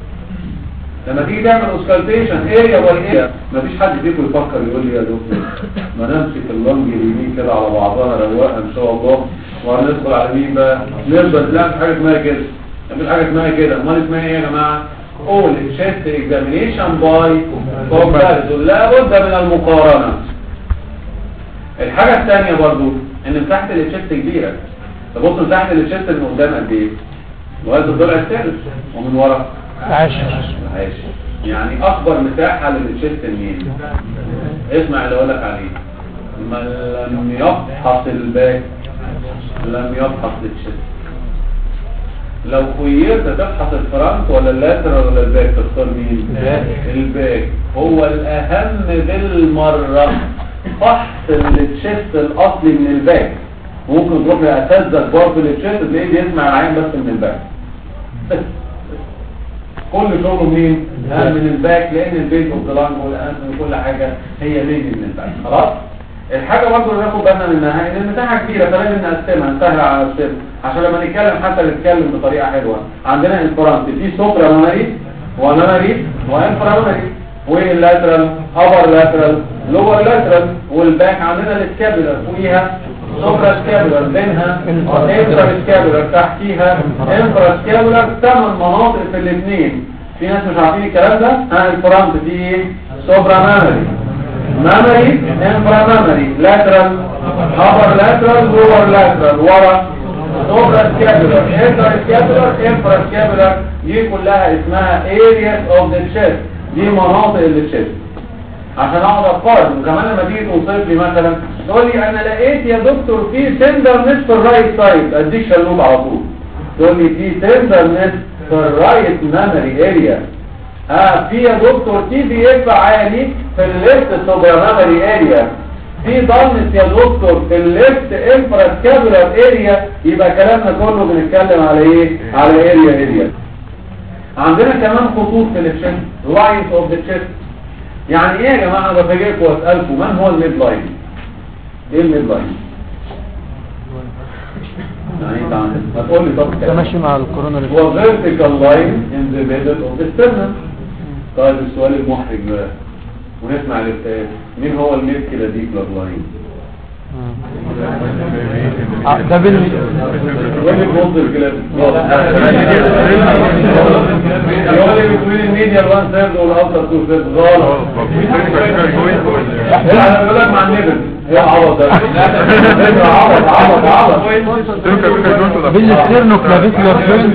لما تيجي تعمل اوسكالتيشن اريا باي اريا، مفيش حد فيكم يفكر يقول لي يا دكتور ما نمسك اللنج اليمين كده على بعضها رواقه ان شاء الله وهندخل على مين بقى نثبت. لا مفيش حاجه اسمها كده، مفيش حاجه اسمها كده. امال اسمها ايه يا جماعه؟ all chest examination by comparison. لا بد من المقارنه. الحاجه الثانيه برضو ان مساحه الشيست كبيره. تبص مساحه الشيست من قدام قد ايه؟ لغايه الضلع الثالث، ومن ورا 10. يعني اكبر مساحه للشيست منين؟ اسمع اللي اقول لك عليه. من لم يفحص الباك لم يفحص الشيست. لو خيرت تفحص الفرنت ولا اللاترال ولا الباك تختار مين؟ الباك هو الاهم بالمره. فحص التشيست الاصلي من الباك. ممكن تروح لاساتذه كبار في التشيست تلاقيه بيسمع العين بس من الباك. كل شغله منين؟ من الباك، لان البيت والضلان والانف وكل حاجه هي ليجي من الباك. خلاص؟ الحاجه برضه اللي ناخد بالنا منها ان المساحه كبيره، فلازم نقسمها نسهل على نفسنا عشان لما نتكلم حتى نتكلم بطريقه حلوه. عندنا الفرنت في سوبرا مامري ومامري وانفرا مامري، واللاترال ابر لاترال لور لاترال، والباك عندنا السكابولار فوقيها سوبرا سكابولار، بينها انفرا سكابولار، تحتيها انفرا سكابولار. 8 مناطق في الاثنين. في ناس مش عارفين الكلام ده. الفرنت فيه سوبرا مامري، مامري انفرا مامري، لاترال ابر لاترال لور لاترال، ورا سوبرا سكابولار، انفرا سكابولار، انفرا سكابولار. دي كلها اسمها areas of the chest. دي مناطق الشيست. عشان اقعد اقارن. وكمان لما تيجي توصف لي مثلا تقول لي انا لقيت يا دكتور في تندرنس في الرايت سايد، اديك شلوط على طول. تقول لي في تندرنس في الرايت مامري اريا. في يا دكتور تي بي اف عالي في الليفت سوبرا مامري اريا. في ضلمس يا دكتور في الليفت انفرا سكابولار اريا. يبقى كلامنا كله بنتكلم على ايه؟ على اريا. عندنا كمان خطوط في الشيست، لاينز اوف ذا تشيست. يعني ايه يا جماعه؟ انا بفاجئكم واسالكم من هو الميد لاين؟ ايه الميد لاين؟ يعني انت هتقول لي طب ده ماشي مع الكورونا اللي هو فيرتيكال لاين ان ذا ميدل اوف ذا ستيرنم. طيب السؤال المحرج بقى ونسمع الاستاذ، مين هو الميد كلاديكولار لاين؟ ده بالمي وين البوز الكلاب؟ يقول لي بين الميديال 1 ثيرد والاوتر 2 ثيرد. غلط. انا بقول لك مع النبل هي عوض ده. عوض بالستيرنو كلافيكولار فين؟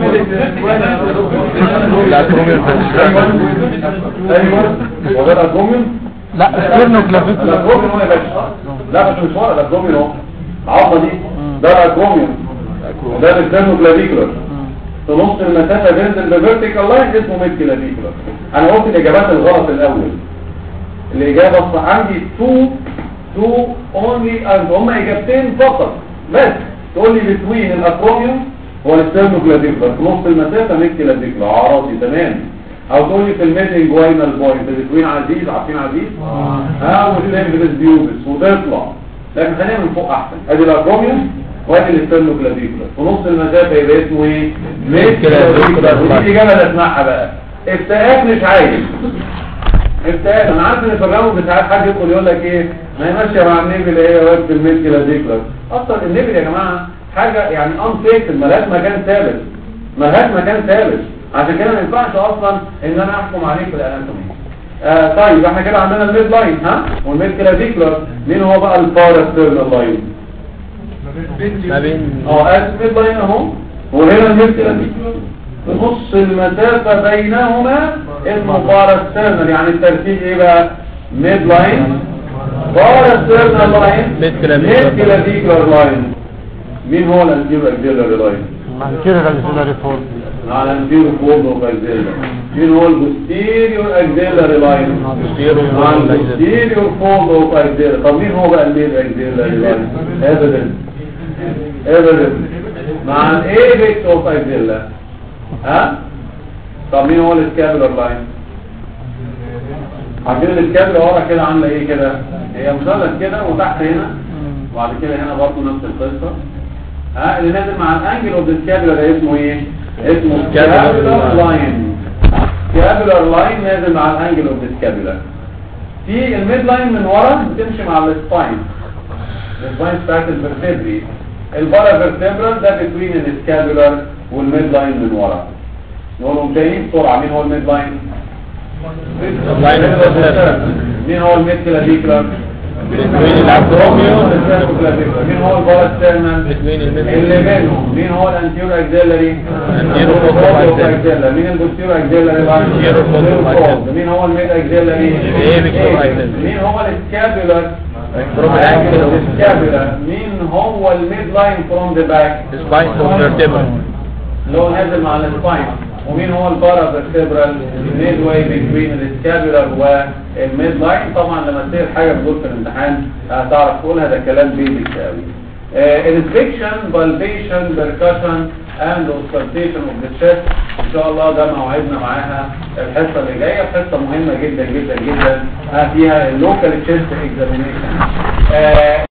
ايوه وغير الكوميون. لا ستيرنو كلافيكولار. الكوميون هو يا باشا لا بس مش ورا، ده اكروميون اهو، العظمه دي ده الاكروميون، ده الستيرنوكلافيكولار. في نص المسافه بينزل بفيرتيكال لاين اسمه ميد كلافيكولار. انا قلت الاجابات الغلط الاول، الاجابه الصح عندي تو اونلي، هم اجابتين فقط بس. تقول لي بتوين الاكروميون هو الستيرنوكلافيكولار، في نص المسافه ميد كلافيكولار عرضي تمام. او تقول لي في الميدنج واينال بوينت بتوين عزيز، عارفين عزيز والانفلس بيوبس وتطلع، لكن خلينا من فوق احسن. ادي الاكروميون وادي الستيرنوكلافيكولار، في نص المسافه يبقى اسمه ايه؟ ميد كلافيكولار. ودي الاجابه اللي اسمعها بقى. افتاءات مش عايز افتاءات. انا عارف ان في الراوند بتاعت حد يدخل يقول لك ايه ما هي ماشيه مع النيبل ايه وقت الميد كلافيكولار. اصلا النيبل يا جماعه حاجه يعني انفيكت، ملهاش مكان ثابت، ملهاش مكان ثابت، عشان كده ما ينفعش اصلا ان انا احكم عليك بالاناتومي. طيب احنا كده عندنا الميد لاين والميد كلافيكولار. مين هو بقى الباراسترنال لاين؟ ما بين الميد لاين اهو، وهنا الميد كلافيكولار في نص المسافه بينهما اسمه باراسترنال. يعني الترتيب ايه بقى؟ ميد لاين، باراسترنال لاين، ميد كلافيكولار لاين. مين هو الانتيرو اكزيلاري لاين؟ الانتيريور اكزيلاري فورد على الانتيرو فورد اوف اكزيلاري. مين هو البوستيريور اكزيلاري لاين؟ البوستيريور فورد اوف اكزيلاري. طب مين هو بقى الميد اكزيلاري لاين؟ ابدا مع الايبكس اوف اكزيلاري. طب مين هو السكابولار لاين؟ عارفين السكابولا ورا كده عامله ايه كده؟ هي مثلث كده وتحت هنا وبعد كده هنا برضه نفس القصه. اللي نازل مع الانجل اوف السكابولا ده اسمه ايه؟ اسمه سكابولار لاين. سكابولار لاين نازل مع الانجل اوف السكابولا. في الميد لاين من ورا بتمشي مع السباين بتاعت الفرتبري. البارا فيرتبرال ده بين السكابولار والميد لاين من ورا. نقولهم تاني بسرعه. مين هو الميد لاين؟ مين هو الميد كلافيكولار؟ مين هو الباراسترنال اللي بينهم؟ مين هو الانتيرو اكزيلاري؟ مين البوستيرو اكزيلاري؟ مين هو الميد اكزيلاري؟ مين هو السكابولار؟ مين هو الميد لاين فروم ذا باك؟ اللي هو نازل مع السباين. ومين هو البارا فيرتبرال ميد واي بين السكابولار والميد لاين. طبعا لما تصير حاجه بدور في الامتحان هتعرف تقولها، ده كلام بيزك قوي. انسبكشن بالبيشن بيركشن اند اوسكالتيشن اوف ذا تشيست. ان شاء الله ده موعدنا معاها الحصه اللي جايه، حصه مهمه جدا جدا جدا فيها اللوكال تشيست اكزامينيشن.